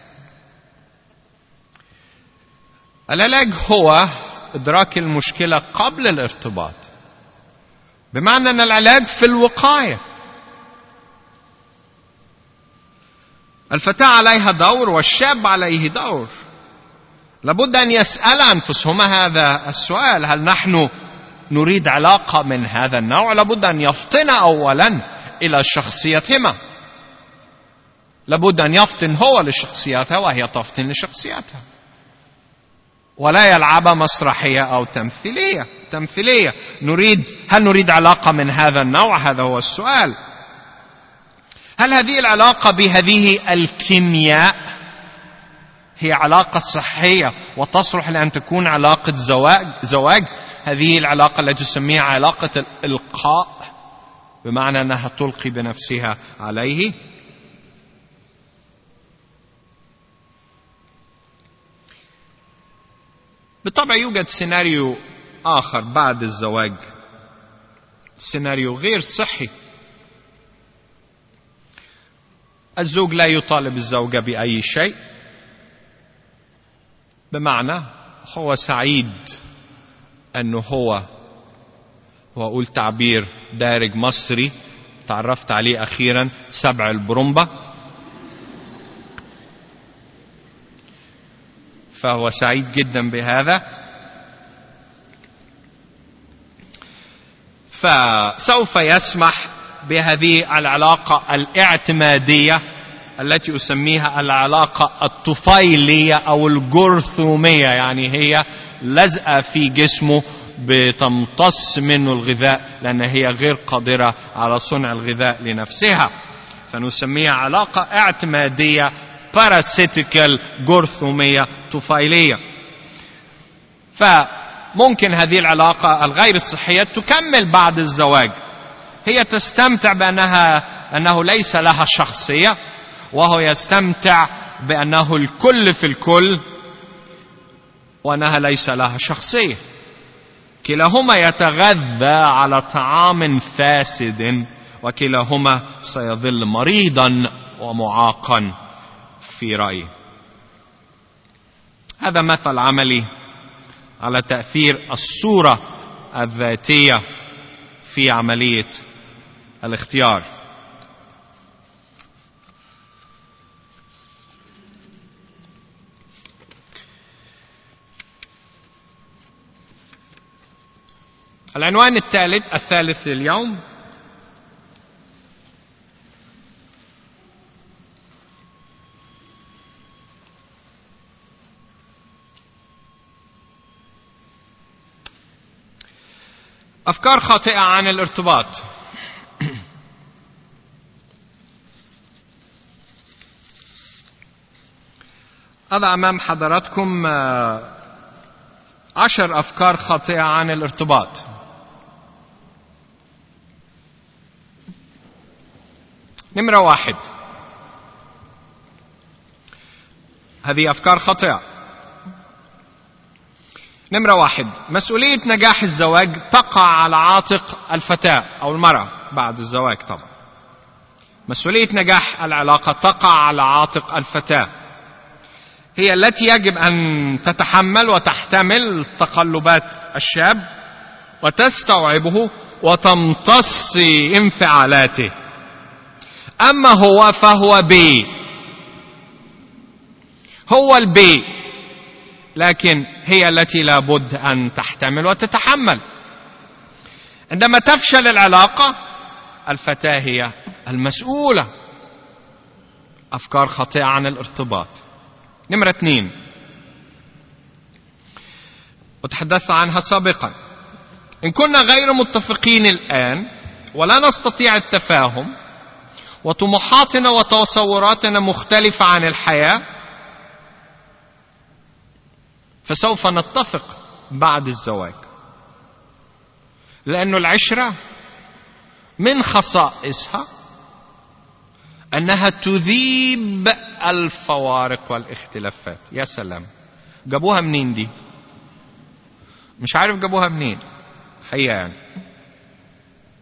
Speaker 1: العلاج هو إدراك المشكلة قبل الارتباط، بمعنى أن العلاج في الوقاية. الفتاة عليها دور والشاب عليه دور. لابد أن يسأل أنفسهما هذا السؤال: هل نحن نريد علاقة من هذا النوع؟ لابد أن يفطن أولا إلى شخصيتهما، لابد أن يفطن هو لشخصيتها وهي تفطن لشخصيتها، ولا يلعب مسرحية أو تمثيلية. هل نريد علاقة من هذا النوع؟ هذا هو السؤال. هل هذه العلاقة بهذه الكيمياء هي علاقة صحية وتصلح لأن تكون علاقة زواج؟ هذه العلاقة التي تسميها علاقة الإلقاء، بمعنى أنها تلقي بنفسها عليه. بالطبع يوجد سيناريو آخر بعد الزواج، سيناريو غير صحي. الزوج لا يطالب الزوجة بأي شيء، بمعنى هو سعيد أنه هو وأقول تعبير دارج مصري تعرفت عليه أخيرا، سبع البرمبة، فهو سعيد جدا بهذا. فسوف يسمح بهذه العلاقة الاعتمادية التي أسميها العلاقة الطفيلية أو الجرثومية، يعني هي لزقة في جسمه بتمتص منه الغذاء لأن هي غير قادرة على صنع الغذاء لنفسها، فنسميها علاقة اعتمادية باراسيتيكال جرثومية طفيلية. فممكن هذه العلاقة الغير الصحية تكمل بعد الزواج. هي تستمتع أنه ليس لها شخصية، وهو يستمتع بأنه الكل في الكل وأنها ليس لها شخصية. كلاهما يتغذى على طعام فاسد، وكلاهما سيظل مريضا ومعاقا في رأيي. هذا مثل عملي على تأثير الصورة الذاتية في عملية الاختيار. العنوان الثالث لليوم: أفكار خاطئة عن الارتباط. هذا أمام حضراتكم 10 أفكار خاطئة عن الارتباط. نمرة 1، هذه أفكار خاطئة. نمرة 1، مسؤولية نجاح الزواج تقع على عاتق الفتاة أو المرأة بعد الزواج. طبعا مسؤولية نجاح العلاقة تقع على عاتق الفتاة، هي التي يجب أن تتحمل وتحتمل تقلبات الشاب وتستوعبه وتمتص انفعالاته. أما هو فهو هو البي، لكن هي التي لابد أن تحتمل وتتحمل. عندما تفشل العلاقة الفتاة هي المسؤولة. أفكار خاطئة عن الارتباط. نمرة 2، وتحدثت عنها سابقا: إن كنا غير متفقين الآن ولا نستطيع التفاهم وطموحاتنا وتصوراتنا مختلفة عن الحياة، فسوف نتفق بعد الزواج، لأن العشرة من خصائصها أنها تذيب الفوارق والاختلافات. يا سلام، جابوها منين دي؟ مش عارف جابوها منين حقيقة. يعني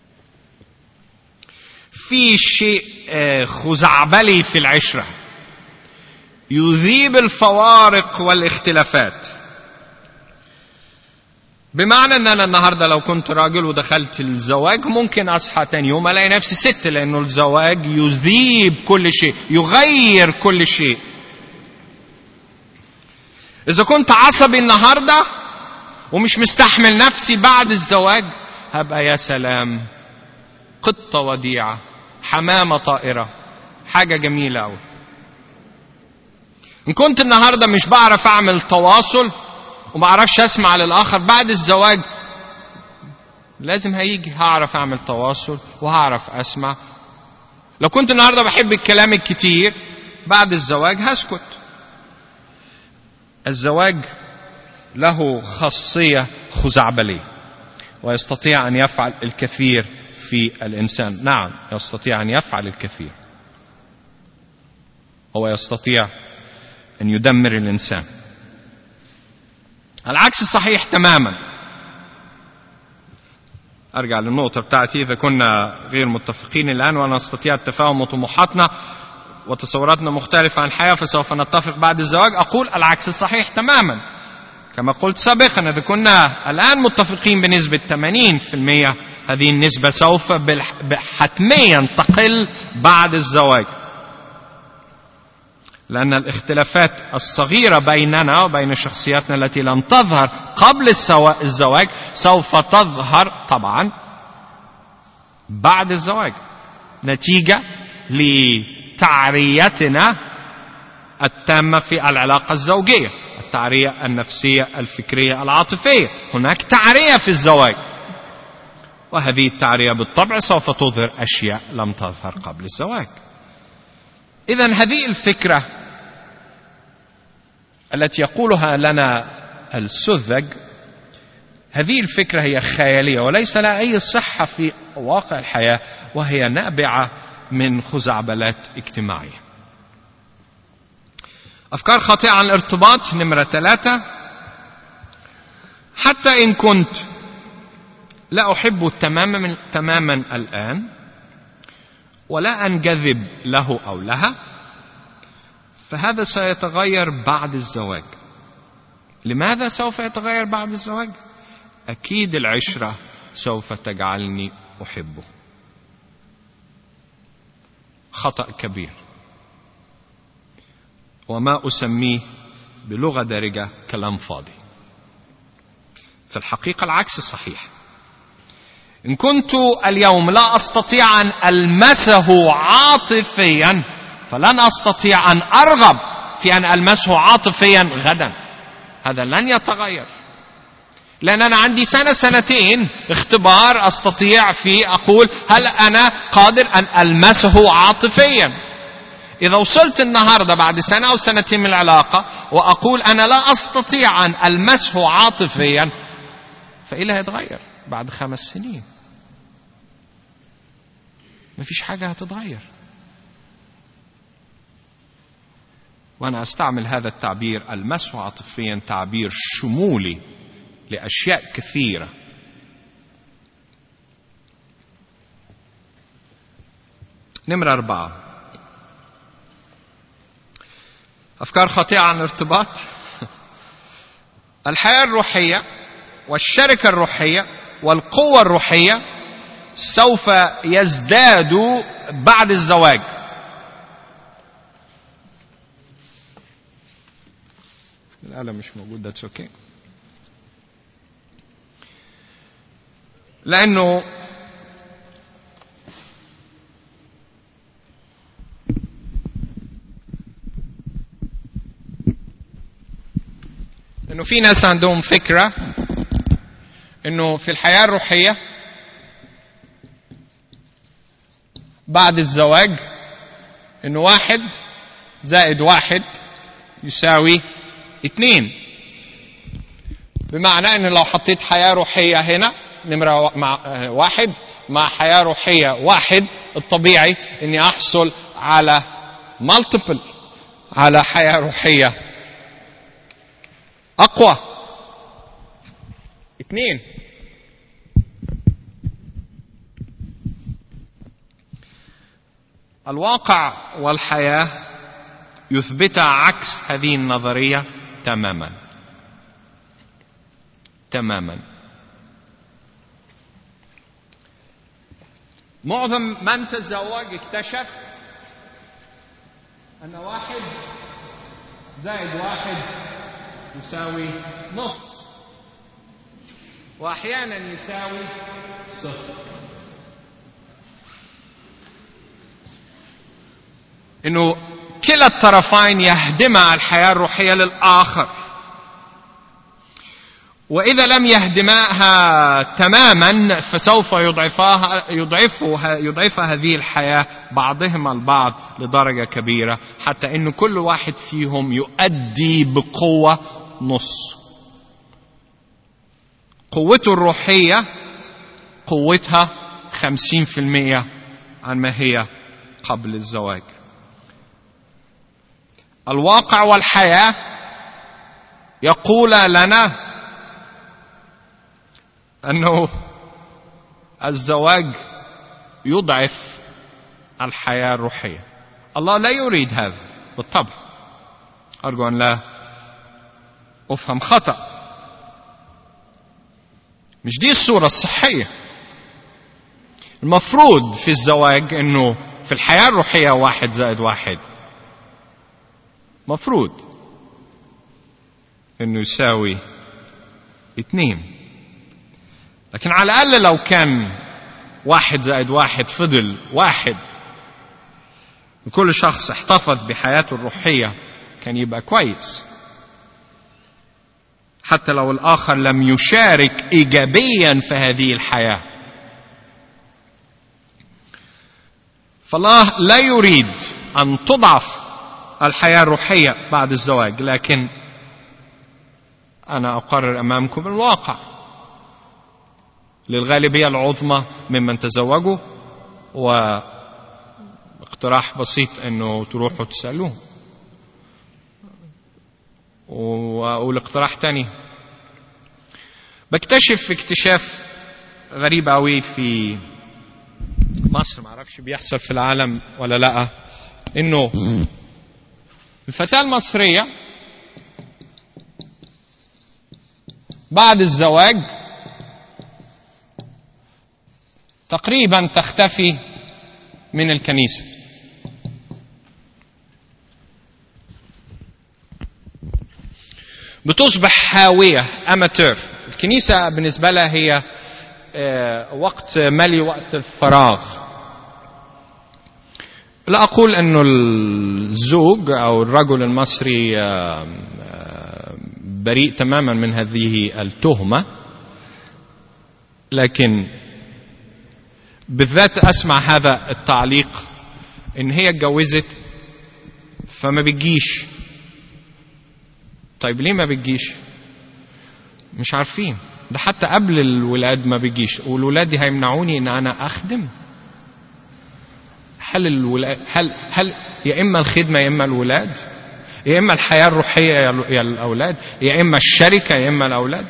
Speaker 1: في شيء خزعبلي في العشرة، يذيب الفوارق والاختلافات. بمعنى ان انا النهاردة لو كنت راجل ودخلت الزواج ممكن اصحى تاني يوم الاقي نفسي ست، لانه الزواج يذيب كل شيء، يغير كل شيء. اذا كنت عصبي النهاردة ومش مستحمل نفسي، بعد الزواج هبقى يا سلام قطة وديعة، حمامة طائرة، حاجة جميلة أوي. إن كنت النهاردة مش بعرف أعمل تواصل ومعرفش أسمع للآخر، بعد الزواج لازم هعرف أعمل تواصل وهعرف أسمع. لو كنت النهاردة بحب الكلام الكتير، بعد الزواج هسكت. الزواج له خاصية خزعبلية، ويستطيع أن يفعل الكثير في الإنسان. نعم، يستطيع أن يفعل الكثير، هو يستطيع أن يدمر الإنسان. العكس صحيح تماما. أرجع للنقطة بتاعتي، إذا كنا غير متفقين الآن ونستطيع التفاهم وطموحاتنا وتصوراتنا مختلفة عن الحياة فسوف نتفق بعد الزواج، أقول العكس صحيح تماما. كما قلت سابقا، إذا كنا الآن متفقين بنسبة 80%، هذه النسبة سوف حتميا تقل بعد الزواج، لأن الاختلافات الصغيرة بيننا وبين شخصياتنا التي لم تظهر قبل الزواج سوف تظهر طبعا بعد الزواج، نتيجة لتعريتنا التامة في العلاقة الزوجية، التعرية النفسية الفكرية العاطفية. هناك تعرية في الزواج، وهذه التعرية بالطبع سوف تظهر أشياء لم تظهر قبل الزواج. إذن هذه الفكرة التي يقولها لنا السذج، هذه الفكرة هي خيالية وليس لها أي صحة في واقع الحياة، وهي نابعة من خزعبلات اجتماعية. أفكار خاطئة عن الارتباط نمرة 3. حتى إن كنت لا أحبه تماما الآن ولا أنجذب له أو لها، فهذا سيتغير بعد الزواج. لماذا سوف يتغير بعد الزواج؟ أكيد العشرة سوف تجعلني أحبه. خطأ كبير، وما أسميه بلغة دارجة كلام فاضي. في الحقيقة العكس صحيح. إن كنت اليوم لا أستطيع أن ألمسه عاطفيا، فلن أستطيع أن أرغب في أن ألمسه عاطفيا غدا. هذا لن يتغير، لأن أنا عندي سنتين اختبار أستطيع فيه أقول هل أنا قادر أن ألمسه عاطفيا. إذا وصلت النهاردة بعد سنة أو سنتين من العلاقة وأقول أنا لا أستطيع أن ألمسه عاطفيا، فإيه اللي هيتغير بعد 5 سنين؟ مفيش حاجة هتتغير. وأنا أستعمل هذا التعبير ألمسه عاطفيا تعبير شمولي لأشياء كثيرة. نمرة 4، أفكار خاطئة عن الارتباط. الحياة الروحية والشركة الروحية والقوة الروحية سوف يزدادوا بعد الزواج. القلم مش موجود، that's okay. لأنه في ناس عندهم فكرة انه في الحياة الروحية بعد الزواج انه 1 زائد 1 يساوي 2. بمعنى ان لو حطيت حياة روحية هنا نمرة 1 مع حياة روحية 1، الطبيعي اني احصل على multiple، على حياة روحية أقوى 2. الواقع والحياة يثبت عكس هذه النظرية تماما تماما. معظم من تزوج اكتشف أن 1 زائد 1 يساوي نص، وأحيانا يساوي 0. إنه كلا الطرفين يهدم الحياة الروحية للآخر، وإذا لم يهدمها تماما فسوف يضعف هذه الحياة بعضهم البعض لدرجة كبيرة، حتى إن كل واحد فيهم يؤدي بقوة نص. قوته الروحية قوتها 50% عن ما هي قبل الزواج. الواقع والحياة يقول لنا أنه الزواج يضعف الحياة الروحية. الله لا يريد هذا بالطبع، أرجو أن لا أفهم خطأ. مش دي الصورة الصحية. المفروض في الزواج أنه في الحياة الروحية 1 زائد 1 مفروض أنه يساوي 2. لكن على الأقل لو كان 1 زائد 1 فضل 1 وكل شخص احتفظ بحياته الروحية كان يبقى كويس، حتى لو الآخر لم يشارك إيجابيا في هذه الحياة. فالله لا يريد أن تضعف الحياة الروحية بعد الزواج، لكن أنا أقرر أمامكم الواقع للغالبية العظمى ممن تزوجوا، واقتراح بسيط أنه تروحوا تسألوه. وأقول اقتراح تاني، بكتشف اكتشاف غريب قوي في مصر، معرفش بيحصل في العالم ولا لا، انه الفتاة المصرية بعد الزواج تقريبا تختفي من الكنيسة. بتصبح هاوية، أماتور. الكنيسة بالنسبة لها هي وقت مالي، وقت الفراغ. لا أقول أنه الزوج أو الرجل المصري بريء تماما من هذه التهمة، لكن بالذات أسمع هذا التعليق، إن هي اتجوزت فما بتجيش. طيب ليه ما بتجيش؟ مش عارفين. ده حتى قبل الولاد ما بتجيش، والولاد دي هيمنعوني ان انا اخدم. هل الولاد هل يا اما الخدمه يا اما الولاد، يا اما الحياه الروحيه يا الاولاد، يا اما الشركه يا اما الاولاد؟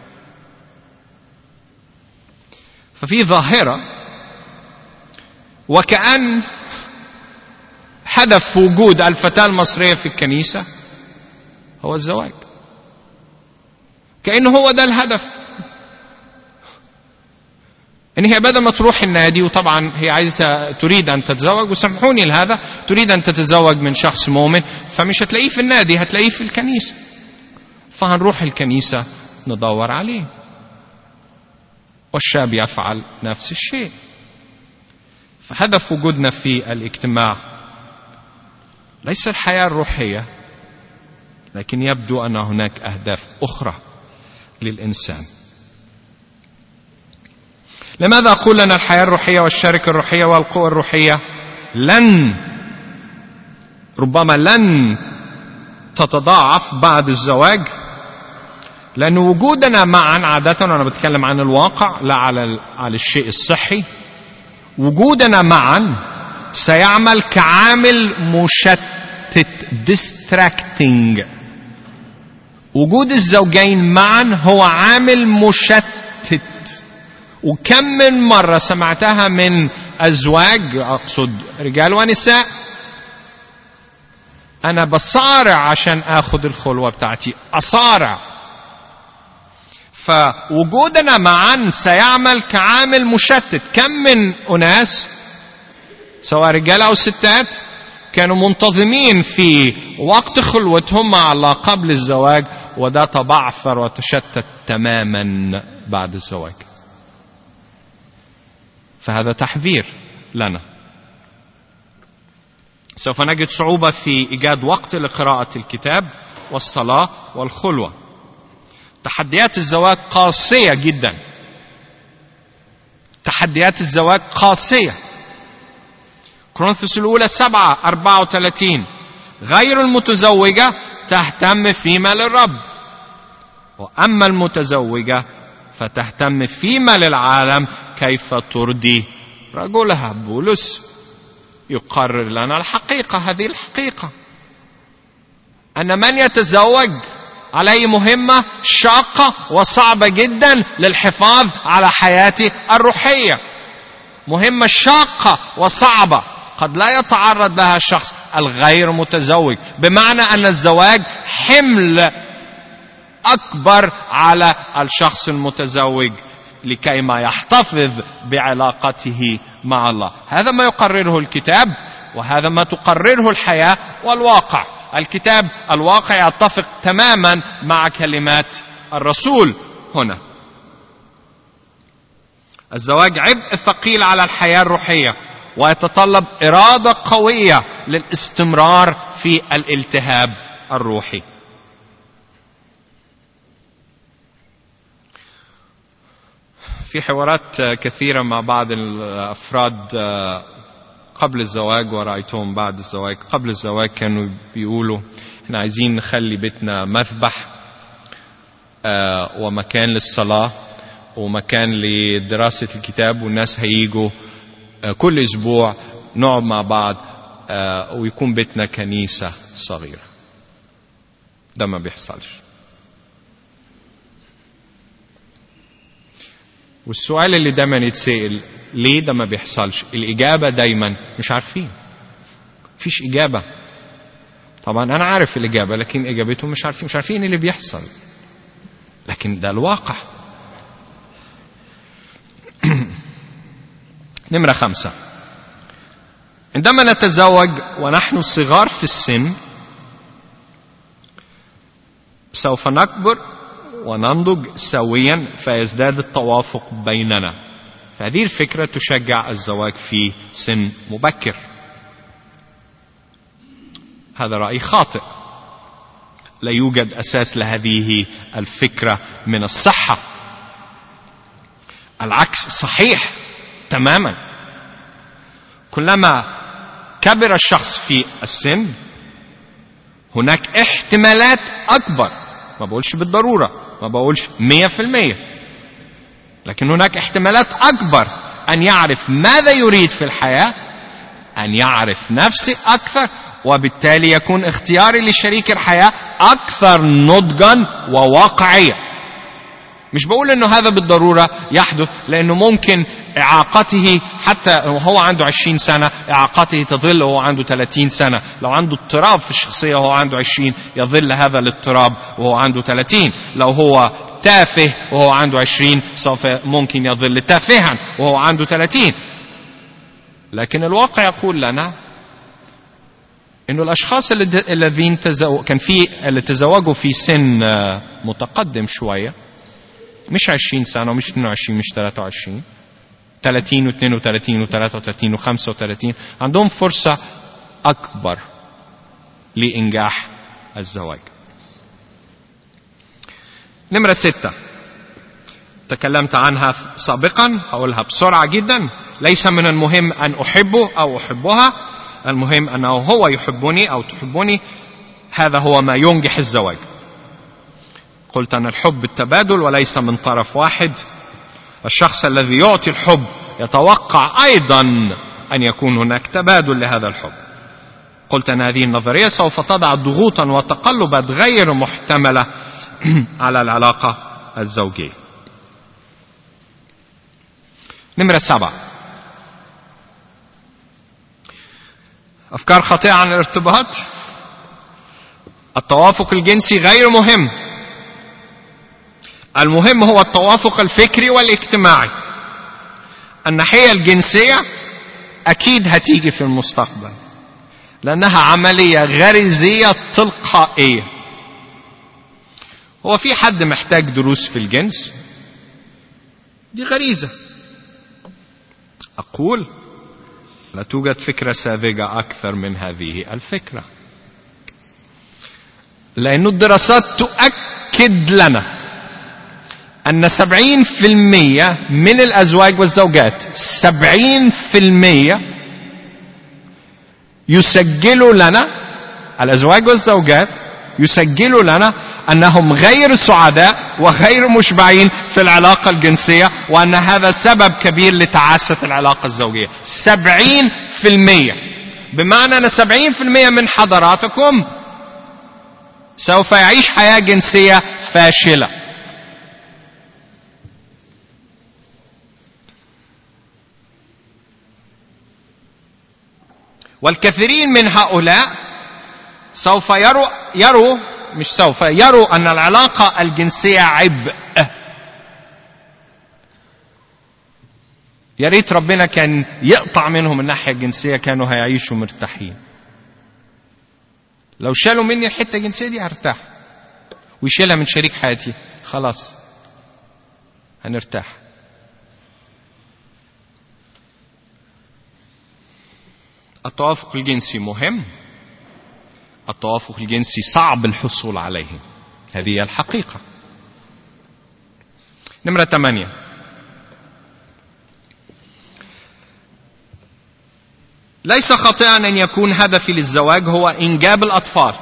Speaker 1: ففي ظاهره وكأن هدف وجود الفتاة المصرية في الكنيسة هو الزواج، كأنه هو ده الهدف. ان هي بدل ما تروح النادي، وطبعا هي عايزة تريد ان تتزوج، وسامحوني لهذا، تريد ان تتزوج من شخص مؤمن، فمش هتلاقيه في النادي، هتلاقيه في الكنيسة. فهنروح الكنيسة ندور عليه. والشاب يفعل نفس الشيء. فهدف وجودنا في الاجتماع ليس الحياة الروحية، لكن يبدو أن هناك أهداف أخرى للإنسان. لماذا أقول أن الحياة الروحية والشركة الروحية والقوة الروحية ربما لن تتضاعف بعد الزواج؟ لأن وجودنا معا عادة، وأنا بتكلم عن الواقع لا على الشيء الصحي، وجودنا معا سيعمل كعامل مشتت، distracting. وجود الزوجين معا هو عامل مشتت. وكم من مرة سمعتها من أزواج، أقصد رجال ونساء، أنا بصارع عشان آخذ الخلوة بتاعتي، أصارع. فوجودنا معا سيعمل كعامل مشتت. كم من أناس سواء رجال أو ستات كانوا منتظمين في وقت خلوتهم مع الله قبل الزواج، وده تبعثر وتشتت تماما بعد الزواج. فهذا تحذير لنا. سوف نجد صعوبة في إيجاد وقت لقراءة الكتاب والصلاة والخلوة. تحديات الزواج قاسية جدا. تحديات الزواج قاسية. كورنثوس الأولى 7:34 غير المتزوجة تهتم فيما للرب، وأما المتزوجة فتهتم فيما للعالم كيف ترضي رجلها. بولس يقرر لنا الحقيقة، هذه الحقيقة، أن من يتزوج عليه مهمة شاقة وصعبة جدا للحفاظ على حياته الروحية. مهمة شاقة وصعبة قد لا يتعرض لها الشخص الغير متزوج، بمعنى أن الزواج حمل أكبر على الشخص المتزوج لكي ما يحتفظ بعلاقته مع الله. هذا ما يقرره الكتاب، وهذا ما تقرره الحياة والواقع. الكتاب الواقع يتفق تماما مع كلمات الرسول هنا. الزواج عبء ثقيل على الحياة الروحية، ويتطلب إرادة قوية للاستمرار في الالتهاب الروحي. في حوارات كثيرة مع بعض الأفراد قبل الزواج ورأيتهم بعد الزواج. قبل الزواج كانوا بيقولوا احنا عايزين نخلي بيتنا مذبح ومكان للصلاة ومكان لدراسة الكتاب، والناس هيجوا كل أسبوع نقعد مع بعض ويكون بيتنا كنيسة صغيرة. ده ما بيحصلش. والسؤال اللي دايما يتسأل ليه ده ما بيحصلش؟ الإجابة دايما مش عارفين. مفيش إجابة. طبعا أنا عارف الإجابة، لكن إجابته مش عارفين اللي بيحصل، لكن ده الواقع. نمرة 5، عندما نتزوج ونحن صغار في السن سوف نكبر وننضج سويا فيزداد التوافق بيننا. فهذه الفكرة تشجع الزواج في سن مبكر. هذا رأي خاطئ. لا يوجد أساس لهذه الفكرة من الصحة. العكس صحيح تماما. كلما كبر الشخص في السن هناك احتمالات أكبر، ما بقولش بالضرورة، ما بقولش 100%، لكن هناك احتمالات أكبر أن يعرف ماذا يريد في الحياة، أن يعرف نفسه أكثر، وبالتالي يكون اختياري لشريك الحياة أكثر نضجا وواقعية. مش بقول انه هذا بالضرورة يحدث، لانه ممكن اعاقته حتى وهو عنده 20 سنة اعاقته تظل وهو عنده 30 سنة. لو عنده اضطراب في الشخصية وهو عنده 20 يظل هذا الاضطراب وهو عنده 30. لو هو تافه وهو عنده 20 سوف ممكن يظل تافها وهو عنده 30. لكن الواقع يقول لنا انه الاشخاص الذين اللي تزوجوا في سن متقدم شوية، مش 20 سنة ومش 22 مش 23، 30 و32 و33 و35، عندهم فرصة أكبر لإنجاح الزواج. نمرة 6 تكلمت عنها سابقا، هقولها بسرعة جدا. ليس من المهم أن أحبه أو أحبها، المهم أنه هو يحبني أو تحبني. هذا هو ما ينجح الزواج. قلت أن الحب التبادل وليس من طرف واحد. الشخص الذي يعطي الحب يتوقع أيضا أن يكون هناك تبادل لهذا الحب. قلت أن هذه النظرية سوف تضع ضغوطا وتقلبات غير محتملة على العلاقة الزوجية. نمرة 7، أفكار خاطئة عن الارتباط. التوافق الجنسي غير مهم. المهم هو التوافق الفكري والاجتماعي. الناحية الجنسية أكيد هتيجي في المستقبل، لأنها عملية غريزية تلقائية. هو في حد محتاج دروس في الجنس؟ دي غريزة. أقول لا توجد فكرة ساذجة أكثر من هذه الفكرة، لأن الدراسات تؤكد لنا أن 70% من الأزواج والزوجات 70% يسجلوا لنا، الأزواج والزوجات يسجلوا لنا أنهم غير سعداء وغير مشبعين في العلاقة الجنسية، وأن هذا سبب كبير لتعاسة العلاقة الزوجية. 70%، بمعنى أن 70% من حضراتكم سوف يعيش حياة جنسية فاشلة. والكثيرين من هؤلاء سوف يروا أن العلاقة الجنسية عبء. يا ريت ربنا كان يقطع منهم الناحية الجنسية، كانوا هيعيشوا مرتاحين. لو شالوا مني الحتة الجنسية دي هرتاح، ويشيلها من شريك حياتي خلاص هنرتاح. التوافق الجنسي مهم، التوافق الجنسي صعب الحصول عليه، هذه هي الحقيقة. نمرة 8، ليس خاطئا أن يكون هدفي للزواج هو إنجاب الأطفال،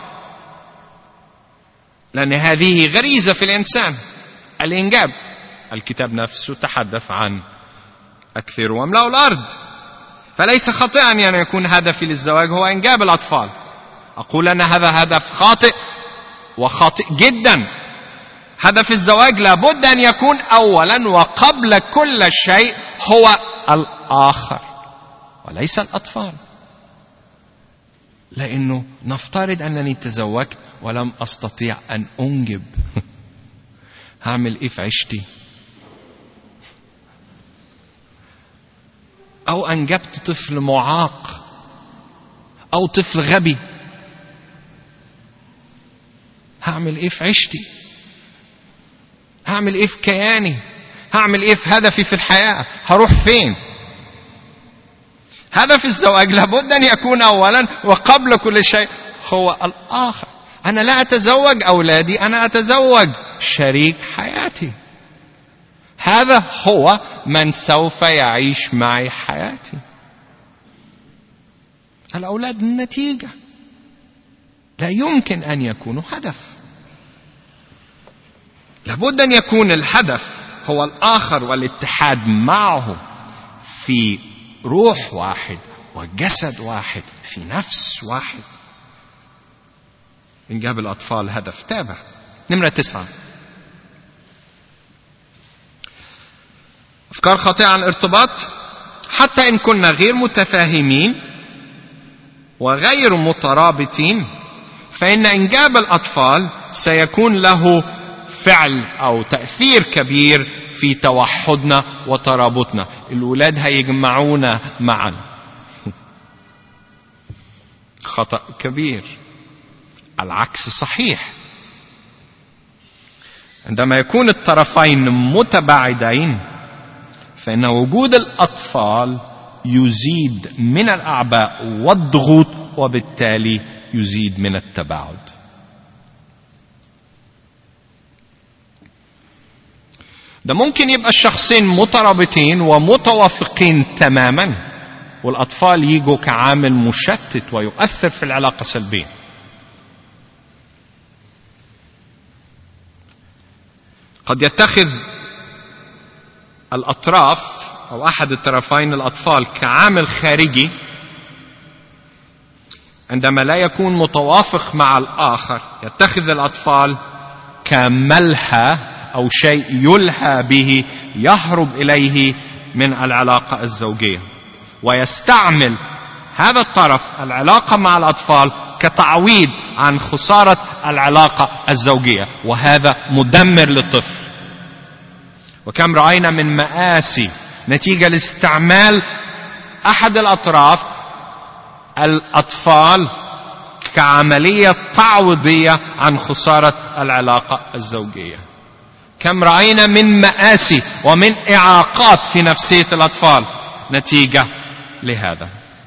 Speaker 1: لأن هذه غريزة في الإنسان، الإنجاب. الكتاب نفسه تحدث عن أكثر واملأوا الأرض. فليس خاطئا أن يكون هدفي للزواج هو إنجاب الأطفال. أقول أن هذا هدف خاطئ وخاطئ جدا. هدف الزواج لابد أن يكون أولا وقبل كل شيء هو الآخر وليس الأطفال. لأنه نفترض أنني تزوجت ولم أستطيع أن أنجب، هعمل إيه في عيشتي؟ أو أنجبت طفل معاق أو طفل غبي، هعمل إيه في عيشتي؟ هعمل إيه في كياني؟ هعمل إيه في هدفي في الحياة؟ هروح فين؟ هدف الزواج لابد أن يكون أولا وقبل كل شيء هو الآخر. أنا لا أتزوج أولادي، أنا أتزوج شريك حياتي. هذا هو من سوف يعيش معي حياتي. الأولاد النتيجة، لا يمكن أن يكونوا هدف. لابد أن يكون الهدف هو الآخر والاتحاد معه في روح واحد وجسد واحد في نفس واحد. إنجاب الأطفال هدف تابع. نمرة 9، أفكار خاطئة عن الارتباط. حتى إن كنا غير متفاهمين وغير مترابطين، فإن إنجاب الأطفال سيكون له فعل أو تأثير كبير في توحدنا وترابطنا. الأولاد هيجمعونا معا. خطأ كبير. العكس صحيح. عندما يكون الطرفين متباعدين، فإن وجود الأطفال يزيد من الأعباء والضغوط، وبالتالي يزيد من التباعد. ده ممكن يبقى الشخصين مترابطين ومتوافقين تماما، والأطفال يجوا كعامل مشتت ويؤثر في العلاقة سلبيا. قد يتخذ الأطراف أو أحد الطرفين الأطفال كعامل خارجي عندما لا يكون متوافق مع الآخر. يتخذ الأطفال كملهى أو شيء يلهى به يهرب إليه من العلاقة الزوجية، ويستعمل هذا الطرف العلاقة مع الأطفال كتعويض عن خسارة العلاقة الزوجية، وهذا مدمر للطفل. وكم رأينا من مآسي نتيجة لاستعمال أحد الأطراف الأطفال كعملية تعويضية عن خسارة العلاقة الزوجية. كم رأينا من مآسي ومن إعاقات في نفسية الأطفال نتيجة لهذا.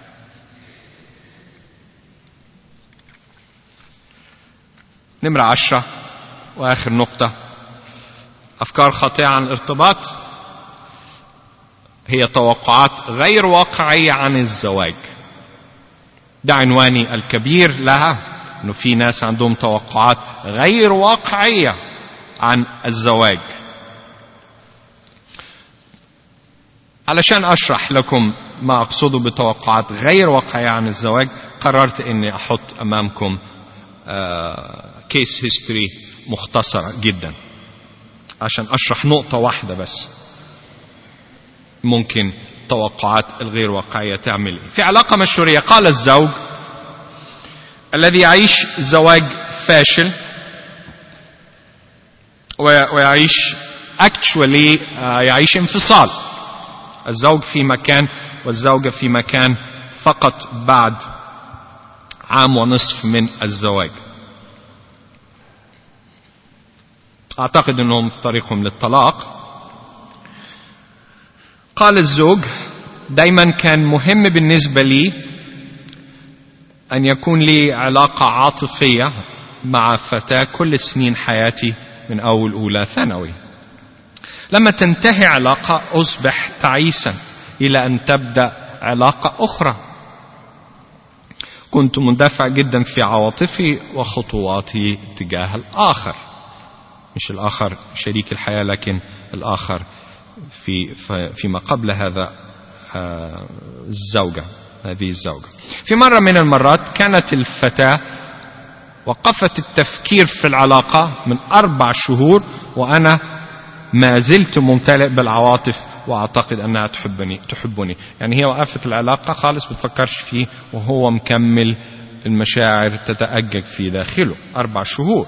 Speaker 1: نمرة 10 وآخر نقطة، أفكار خاطئة عن الارتباط هي توقعات غير واقعية عن الزواج. ده عنواني الكبير لها، إنه في ناس عندهم توقعات غير واقعية عن الزواج. علشان أشرح لكم ما أقصده بتوقعات غير واقعية عن الزواج، قررت إني أحط أمامكم كيس هيستوري مختصرة جدا عشان أشرح نقطة واحدة بس ممكن توقعات الغير واقعية تعمل إيه. في علاقة مشهورة قال الزوج الذي يعيش زواج فاشل ويعيش actually يعيش انفصال، الزوج في مكان والزوجة في مكان فقط بعد 1.5 عام من الزواج. أعتقد أنهم في طريقهم للطلاق. قال الزوج دايما كان مهم بالنسبة لي أن يكون لي علاقة عاطفية مع فتاة كل سنين حياتي من أولى ثانوي. لما تنتهي علاقة أصبح تعيسا إلى أن تبدأ علاقة أخرى. كنت مندفع جدا في عواطفي وخطواتي تجاه الآخر، مش الآخر شريك الحياة لكن الآخر فيما قبل هذا الزوجة، هذه الزوجة. في مرة من المرات كانت الفتاة وقفت التفكير في العلاقة من 4 شهور وأنا ما زلت ممتلئ بالعواطف وأعتقد أنها تحبني. يعني هي وقفت العلاقة خالص بتفكرش فيه وهو مكمل المشاعر تتأجج في داخله 4 شهور.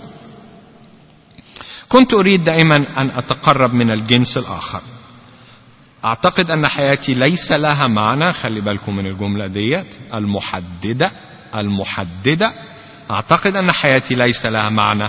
Speaker 1: كنت أريد دائما أن أتقرب من الجنس الآخر. أعتقد أن حياتي ليس لها معنى، خلي بالكم من الجملة ديت المحددة. أعتقد أن حياتي ليس لها معنى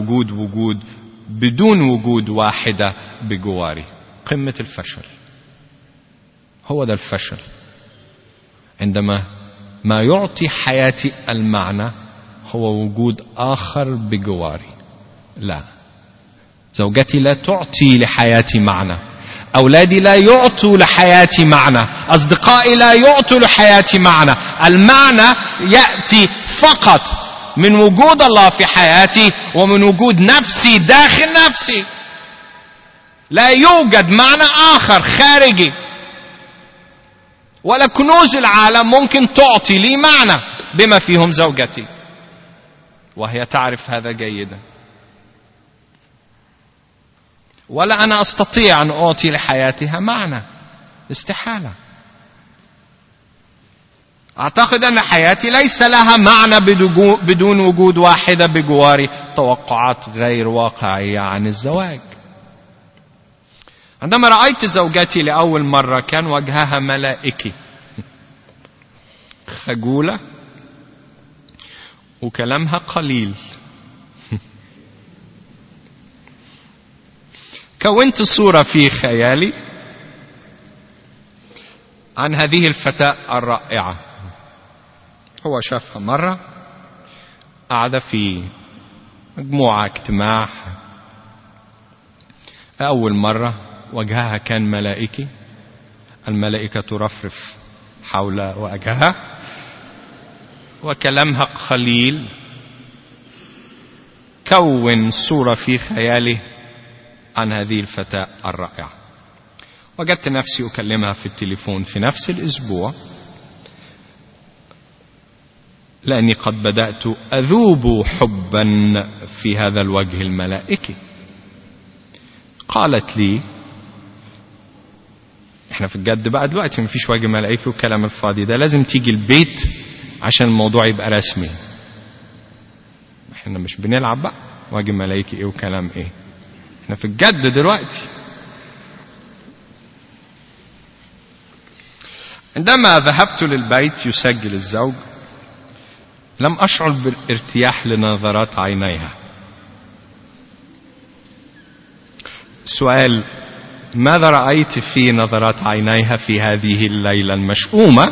Speaker 1: بدون وجود واحدة بجواري. قمة الفشل، هو ده الفشل، عندما ما يعطي حياتي المعنى هو وجود آخر بجواري. لا، زوجتي لا تعطي لحياتي معنى، أولادي لا يعطوا لحياتي معنى، أصدقائي لا يعطوا لحياتي معنى. المعنى يأتي فقط من وجود الله في حياتي ومن وجود نفسي داخل نفسي. لا يوجد معنى آخر خارجي، ولا كنوز العالم ممكن تعطي لي معنى بما فيهم زوجتي، وهي تعرف هذا جيدا. ولا أنا أستطيع أن أعطي لحياتها معنى، استحالة. أعتقد أن حياتي ليس لها معنى بدون وجود واحدة بجواري. توقعات غير واقعية عن الزواج. عندما رأيت زوجتي لأول مرة كان وجهها ملائكي، خجولة وكلامها قليل. كونت صورة في خيالي عن هذه الفتاة الرائعة. هو شافها مرة قاعدة في مجموعة اجتماع، أول مرة وجهها كان ملائكي، الملائكة ترفرف حول وجهها وكلامها قليل. كون صورة في خيالي عن هذه الفتاة الرائعة. وجدت نفسي أكلمها في التليفون في نفس الأسبوع، لأني قد بدأت أذوب حبا في هذا الوجه الملائكي. قالت لي، احنا في الجد بقى دلوقتي مفيش وجه ملائكي والكلام الفاضي ده، لازم تيجي البيت عشان الموضوع يبقى رسمي. احنا مش بنلعب بقى واجب ملائكي ايه وكلام ايه، احنا في الجد دلوقتي. عندما ذهبت للبيت يسجل الزوج لم أشعر بالارتياح لنظرات عينيها. سؤال: ماذا رأيت في نظرات عينيها في هذه الليلة المشؤومة؟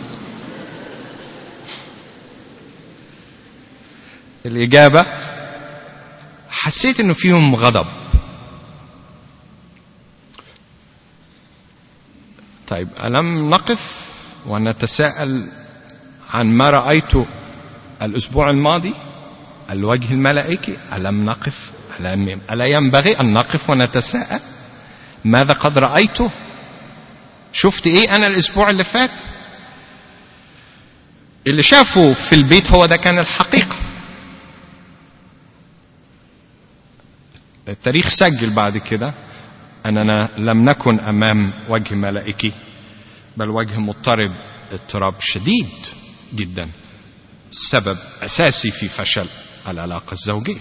Speaker 1: الإجابة: حسيت إنه فيهم غضب. طيب، ألم نقف ونتساءل عن ما رأيته الأسبوع الماضي، الوجه الملائكي؟ ألم نقف؟ ألا ينبغي أن نقف ونتساءل ماذا قد رأيته؟ شفت إيه أنا الأسبوع اللي فات؟ اللي شافه في البيت هو ده كان الحقيقة. التاريخ سجل بعد كده أننا لم نكن أمام وجه ملائكي، بل وجه مضطرب اضطراب شديد جدا، سبب أساسي في فشل العلاقة الزوجية.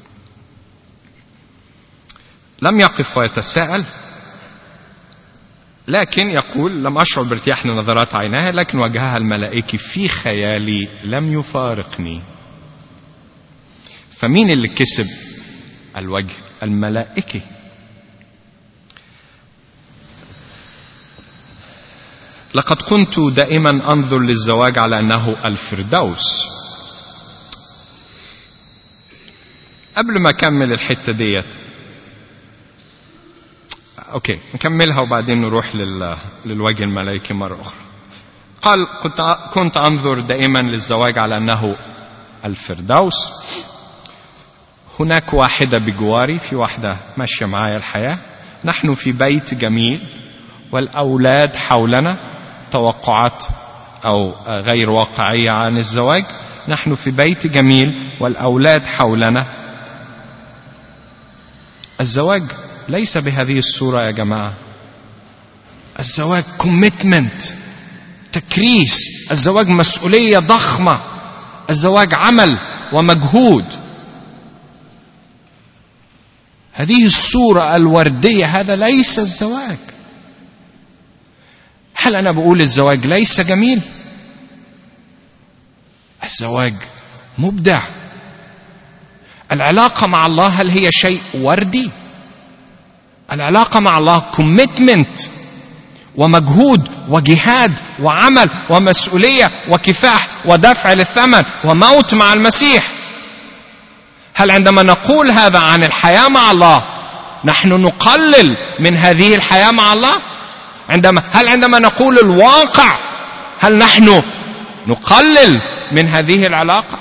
Speaker 1: لم يقف ويتساءل، لكن يقول: لم أشعر بارتياح لنظرات عينها، لكن وجهها الملائكي في خيالي لم يفارقني. فمين اللي كسب؟ الوجه الملائكي. لقد كنت دائما أنظر للزواج على أنه الفردوس. قبل ما أكمل الحتة ديت، أوكي نكملها وبعدين نروح للوجه الملائكي مرة أخرى. قال: كنت أنظر دائما للزواج على أنه الفردوس. هناك واحدة بجواري، في واحدة ماشية معايا الحياة، نحن في بيت جميل والأولاد حولنا. توقعات أو غير واقعية عن الزواج. نحن في بيت جميل والأولاد حولنا. الزواج ليس بهذه الصورة يا جماعة. الزواج كوميتمنت، تكريس. الزواج مسؤولية ضخمة. الزواج عمل ومجهود. هذه الصورة الوردية هذا ليس الزواج. هل أنا بقول الزواج ليس جميل؟ الزواج مبدع. العلاقة مع الله هل هي شيء وردي؟ العلاقة مع الله كوميتمنت ومجهود وجهاد وعمل ومسؤولية وكفاح ودفع للثمن وموت مع المسيح. هل عندما نقول هذا عن الحياة مع الله نحن نقلل من هذه الحياة مع الله؟ هل عندما نقول الواقع هل نحن نقلل من هذه العلاقة؟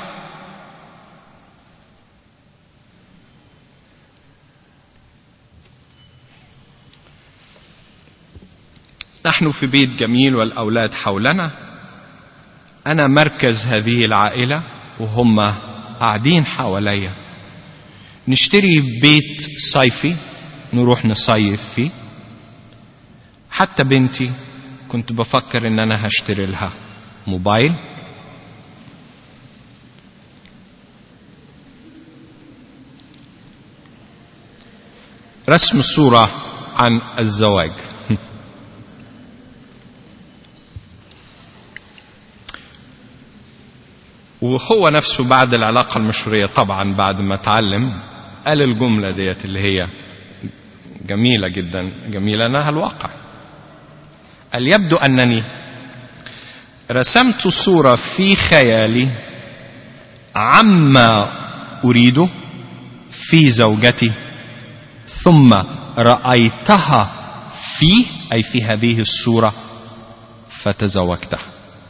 Speaker 1: نحن في بيت جميل والأولاد حولنا. أنا مركز هذه العائلة وهم قاعدين حواليا. نشتري بيت صيفي نروح نصيف فيه. حتى بنتي كنت بفكر ان انا هشتري لها موبايل. رسم صورة عن الزواج. وهو نفسه بعد العلاقة المشورية طبعا بعد ما تعلم قال الجملة ديت اللي هي جميلة جدا، جميلة انها الواقع. قال: يبدو أنني رسمت صورة في خيالي عما أريده في زوجتي، ثم رأيتها فيه، أي في هذه الصورة، فتزوجتها.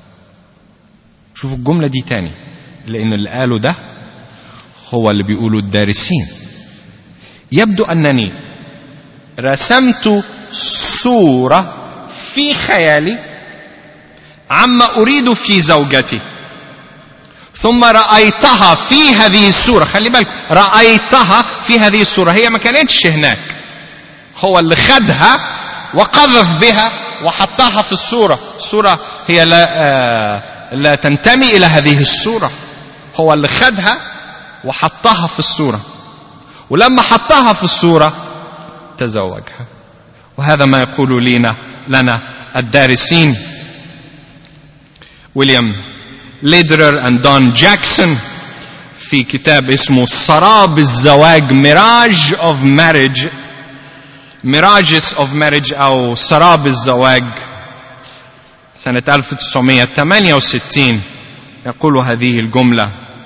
Speaker 1: شوفوا الجملة دي تاني، لأن اللي قاله ده هو اللي بيقوله الدارسين. يبدو أنني رسمت صورة في خيالي عما أريد في زوجتي، ثم رأيتها في هذه الصورة. خلي بالك، رأيتها في هذه الصورة، هي ما كانتش هناك، هو اللي خدها وقذف بها وحطها في الصورة. الصورة هي لا تنتمي إلى هذه الصورة، هو اللي خدها وحطها في الصورة، ولما حطها في الصورة تزوجها. وهذا ما يقول لنا الدارسين ويليام ليدرر and دون جاكسون في كتاب اسمه سراب الزواج، Mirages of Marriage أو سراب الزواج، سنة 1968. يقول هذه الجملة: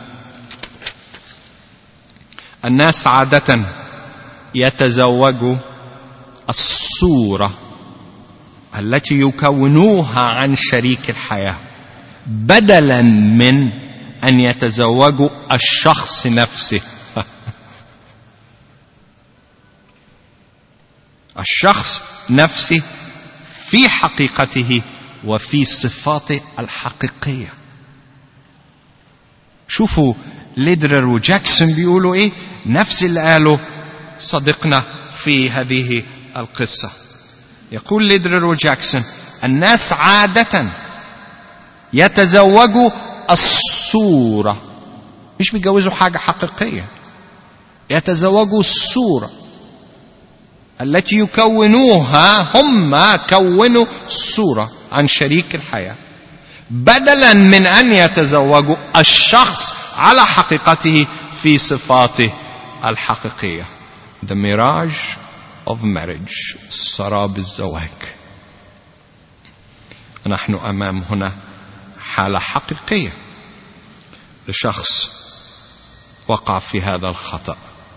Speaker 1: الناس عادة يتزوجوا الصورة التي يكونوها عن شريك الحياة بدلا من أن يتزوجوا الشخص نفسه. الشخص نفسه في حقيقته وفي صفاته الحقيقية. شوفوا ليدرر وجاكسون بيقولوا ايه، نفس اللي قاله صديقنا في هذه القصة. يقول ليدرر وجاكسون: الناس عادة يتزوجوا الصورة، مش بيتجوزوا حاجة حقيقية، يتزوجوا الصورة التي يكونوها، هم كونوا الصورة عن شريك الحياة بدلا من أن يتزوجوا الشخص على حقيقته في صفاته الحقيقية. The mirage of marriage، سراب الزواج. نحن أمام هنا حالة حقيقية لشخص وقع في هذا الخطأ.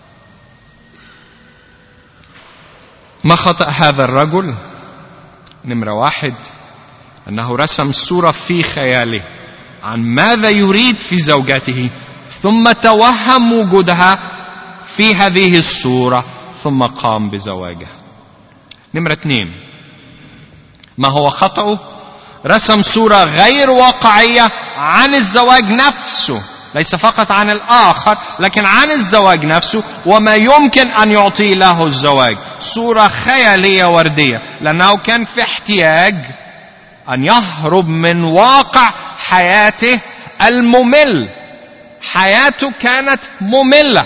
Speaker 1: ما خطأ هذا الرجل؟ نمرة 1، أنه رسم صورة في خياله عن ماذا يريد في زوجته، ثم توهم وجودها في هذه الصورة ثم قام بزواجها. نمرة 2، ما هو خطأه؟ رسم صورة غير واقعية عن الزواج نفسه، ليس فقط عن الآخر لكن عن الزواج نفسه وما يمكن أن يعطي له الزواج. صورة خيالية وردية، لأنه كان في احتياج أن يهرب من واقع حياته الممل. حياته كانت مملة،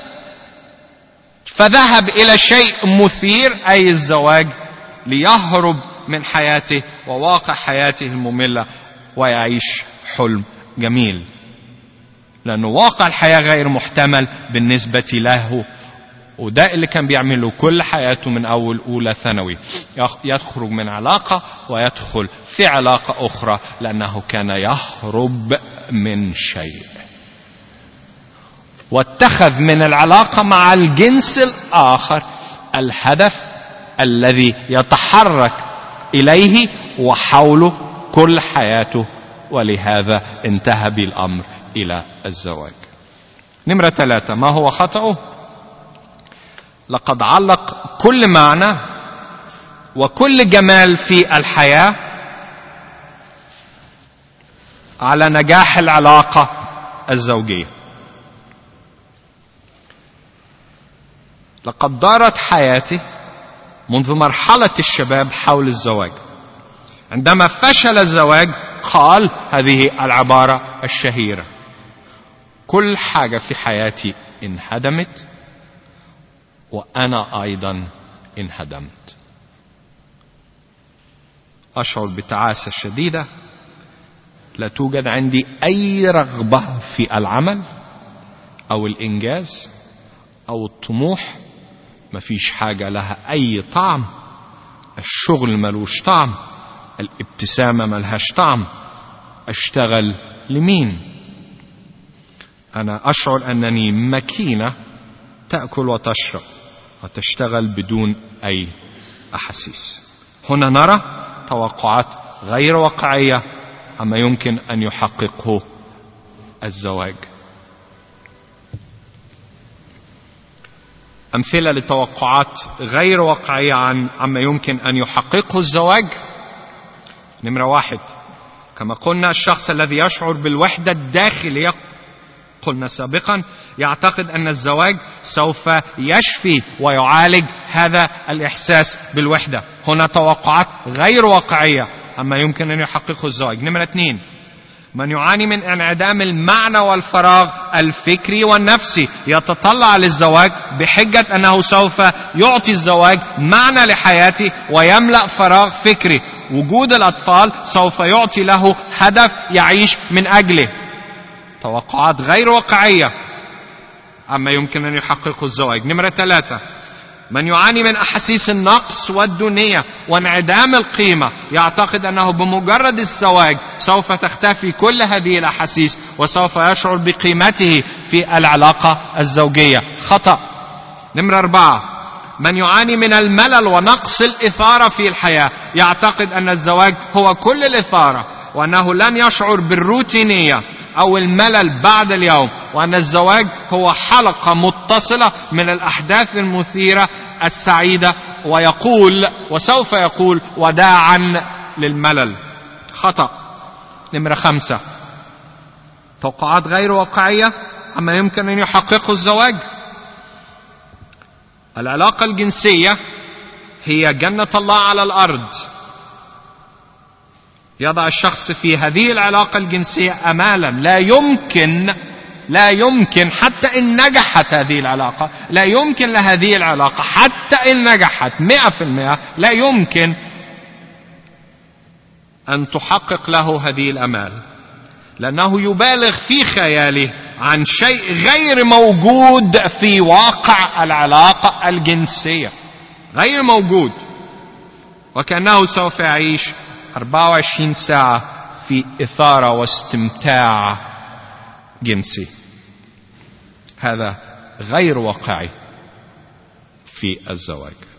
Speaker 1: فذهب إلى شيء مثير أي الزواج ليهرب من حياته وواقع حياته المملة ويعيش حلم جميل، لأنه واقع الحياة غير محتمل بالنسبة له. وده اللي كان بيعمله كل حياته من أولى ثانوي، يخرج من علاقة ويدخل في علاقة أخرى لأنه كان يهرب من شيء، واتخذ من العلاقة مع الجنس الآخر الهدف الذي يتحرك إليه وحوله كل حياته، ولهذا انتهى بالأمر إلى الزواج. نمرة 3، ما هو خطأه؟ لقد علق كل معنى وكل جمال في الحياة على نجاح العلاقة الزوجية. لقد دارت حياتي منذ مرحلة الشباب حول الزواج. عندما فشل الزواج قال هذه العبارة الشهيرة: كل حاجة في حياتي انهدمت وأنا أيضا انهدمت. أشعر بتعاسة شديدة، لا توجد عندي أي رغبة في العمل أو الإنجاز أو الطموح. مفيش حاجة لها أي طعم، الشغل ملوش طعم، الابتسامة ملهاش طعم. أشتغل لمين؟ أنا أشعر أنني ماكينة تأكل وتشرب وتشتغل بدون أي أحاسيس. هنا نرى توقعات غير واقعية عما يمكن أن يحققه الزواج. أمثلة لتوقعات غير واقعية عما يمكن أن يحققه الزواج. نمرة 1، كما قلنا الشخص الذي يشعر بالوحدة الداخلية، قلنا سابقا، يعتقد أن الزواج سوف يشفي ويعالج هذا الإحساس بالوحدة. هنا توقعات غير واقعية عما يمكن أن يحققه الزواج. نمرة 2، من يعاني من انعدام المعنى والفراغ الفكري والنفسي، يتطلع للزواج بحجة أنه سوف يعطي الزواج معنى لحياته ويملأ فراغ فكري. وجود الأطفال سوف يعطي له هدف يعيش من أجله. توقعات غير واقعية عما يمكن أن يحققه الزواج. نمرة 3، من يعاني من أحاسيس النقص والدونية وانعدام القيمة، يعتقد أنه بمجرد الزواج سوف تختفي كل هذه الأحاسيس وسوف يشعر بقيمته في العلاقة الزوجية. خطأ. نمرة 4، من يعاني من الملل ونقص الإثارة في الحياة، يعتقد أن الزواج هو كل الإثارة وأنه لن يشعر بالروتينية أو الملل بعد اليوم، وأن الزواج هو حلقة متصلة من الأحداث المثيرة السعيدة، ويقول وسوف يقول وداعا للملل. خطأ. نمرة 5، توقعات غير واقعية عما يمكن أن يحققه الزواج. العلاقة الجنسية هي جنة الله على الأرض. يضع الشخص في هذه العلاقة الجنسية أمالا لا يمكن حتى إن نجحت هذه العلاقة، لا يمكن لهذه العلاقة حتى إن نجحت 100%، لا يمكن أن تحقق له هذه الأمال، لأنه يبالغ في خياله عن شيء غير موجود في واقع العلاقة الجنسية، غير موجود، وكأنه سوف يعيش 24 ساعة في إثارة واستمتاع جنسي. هذا غير واقعي في الزواج.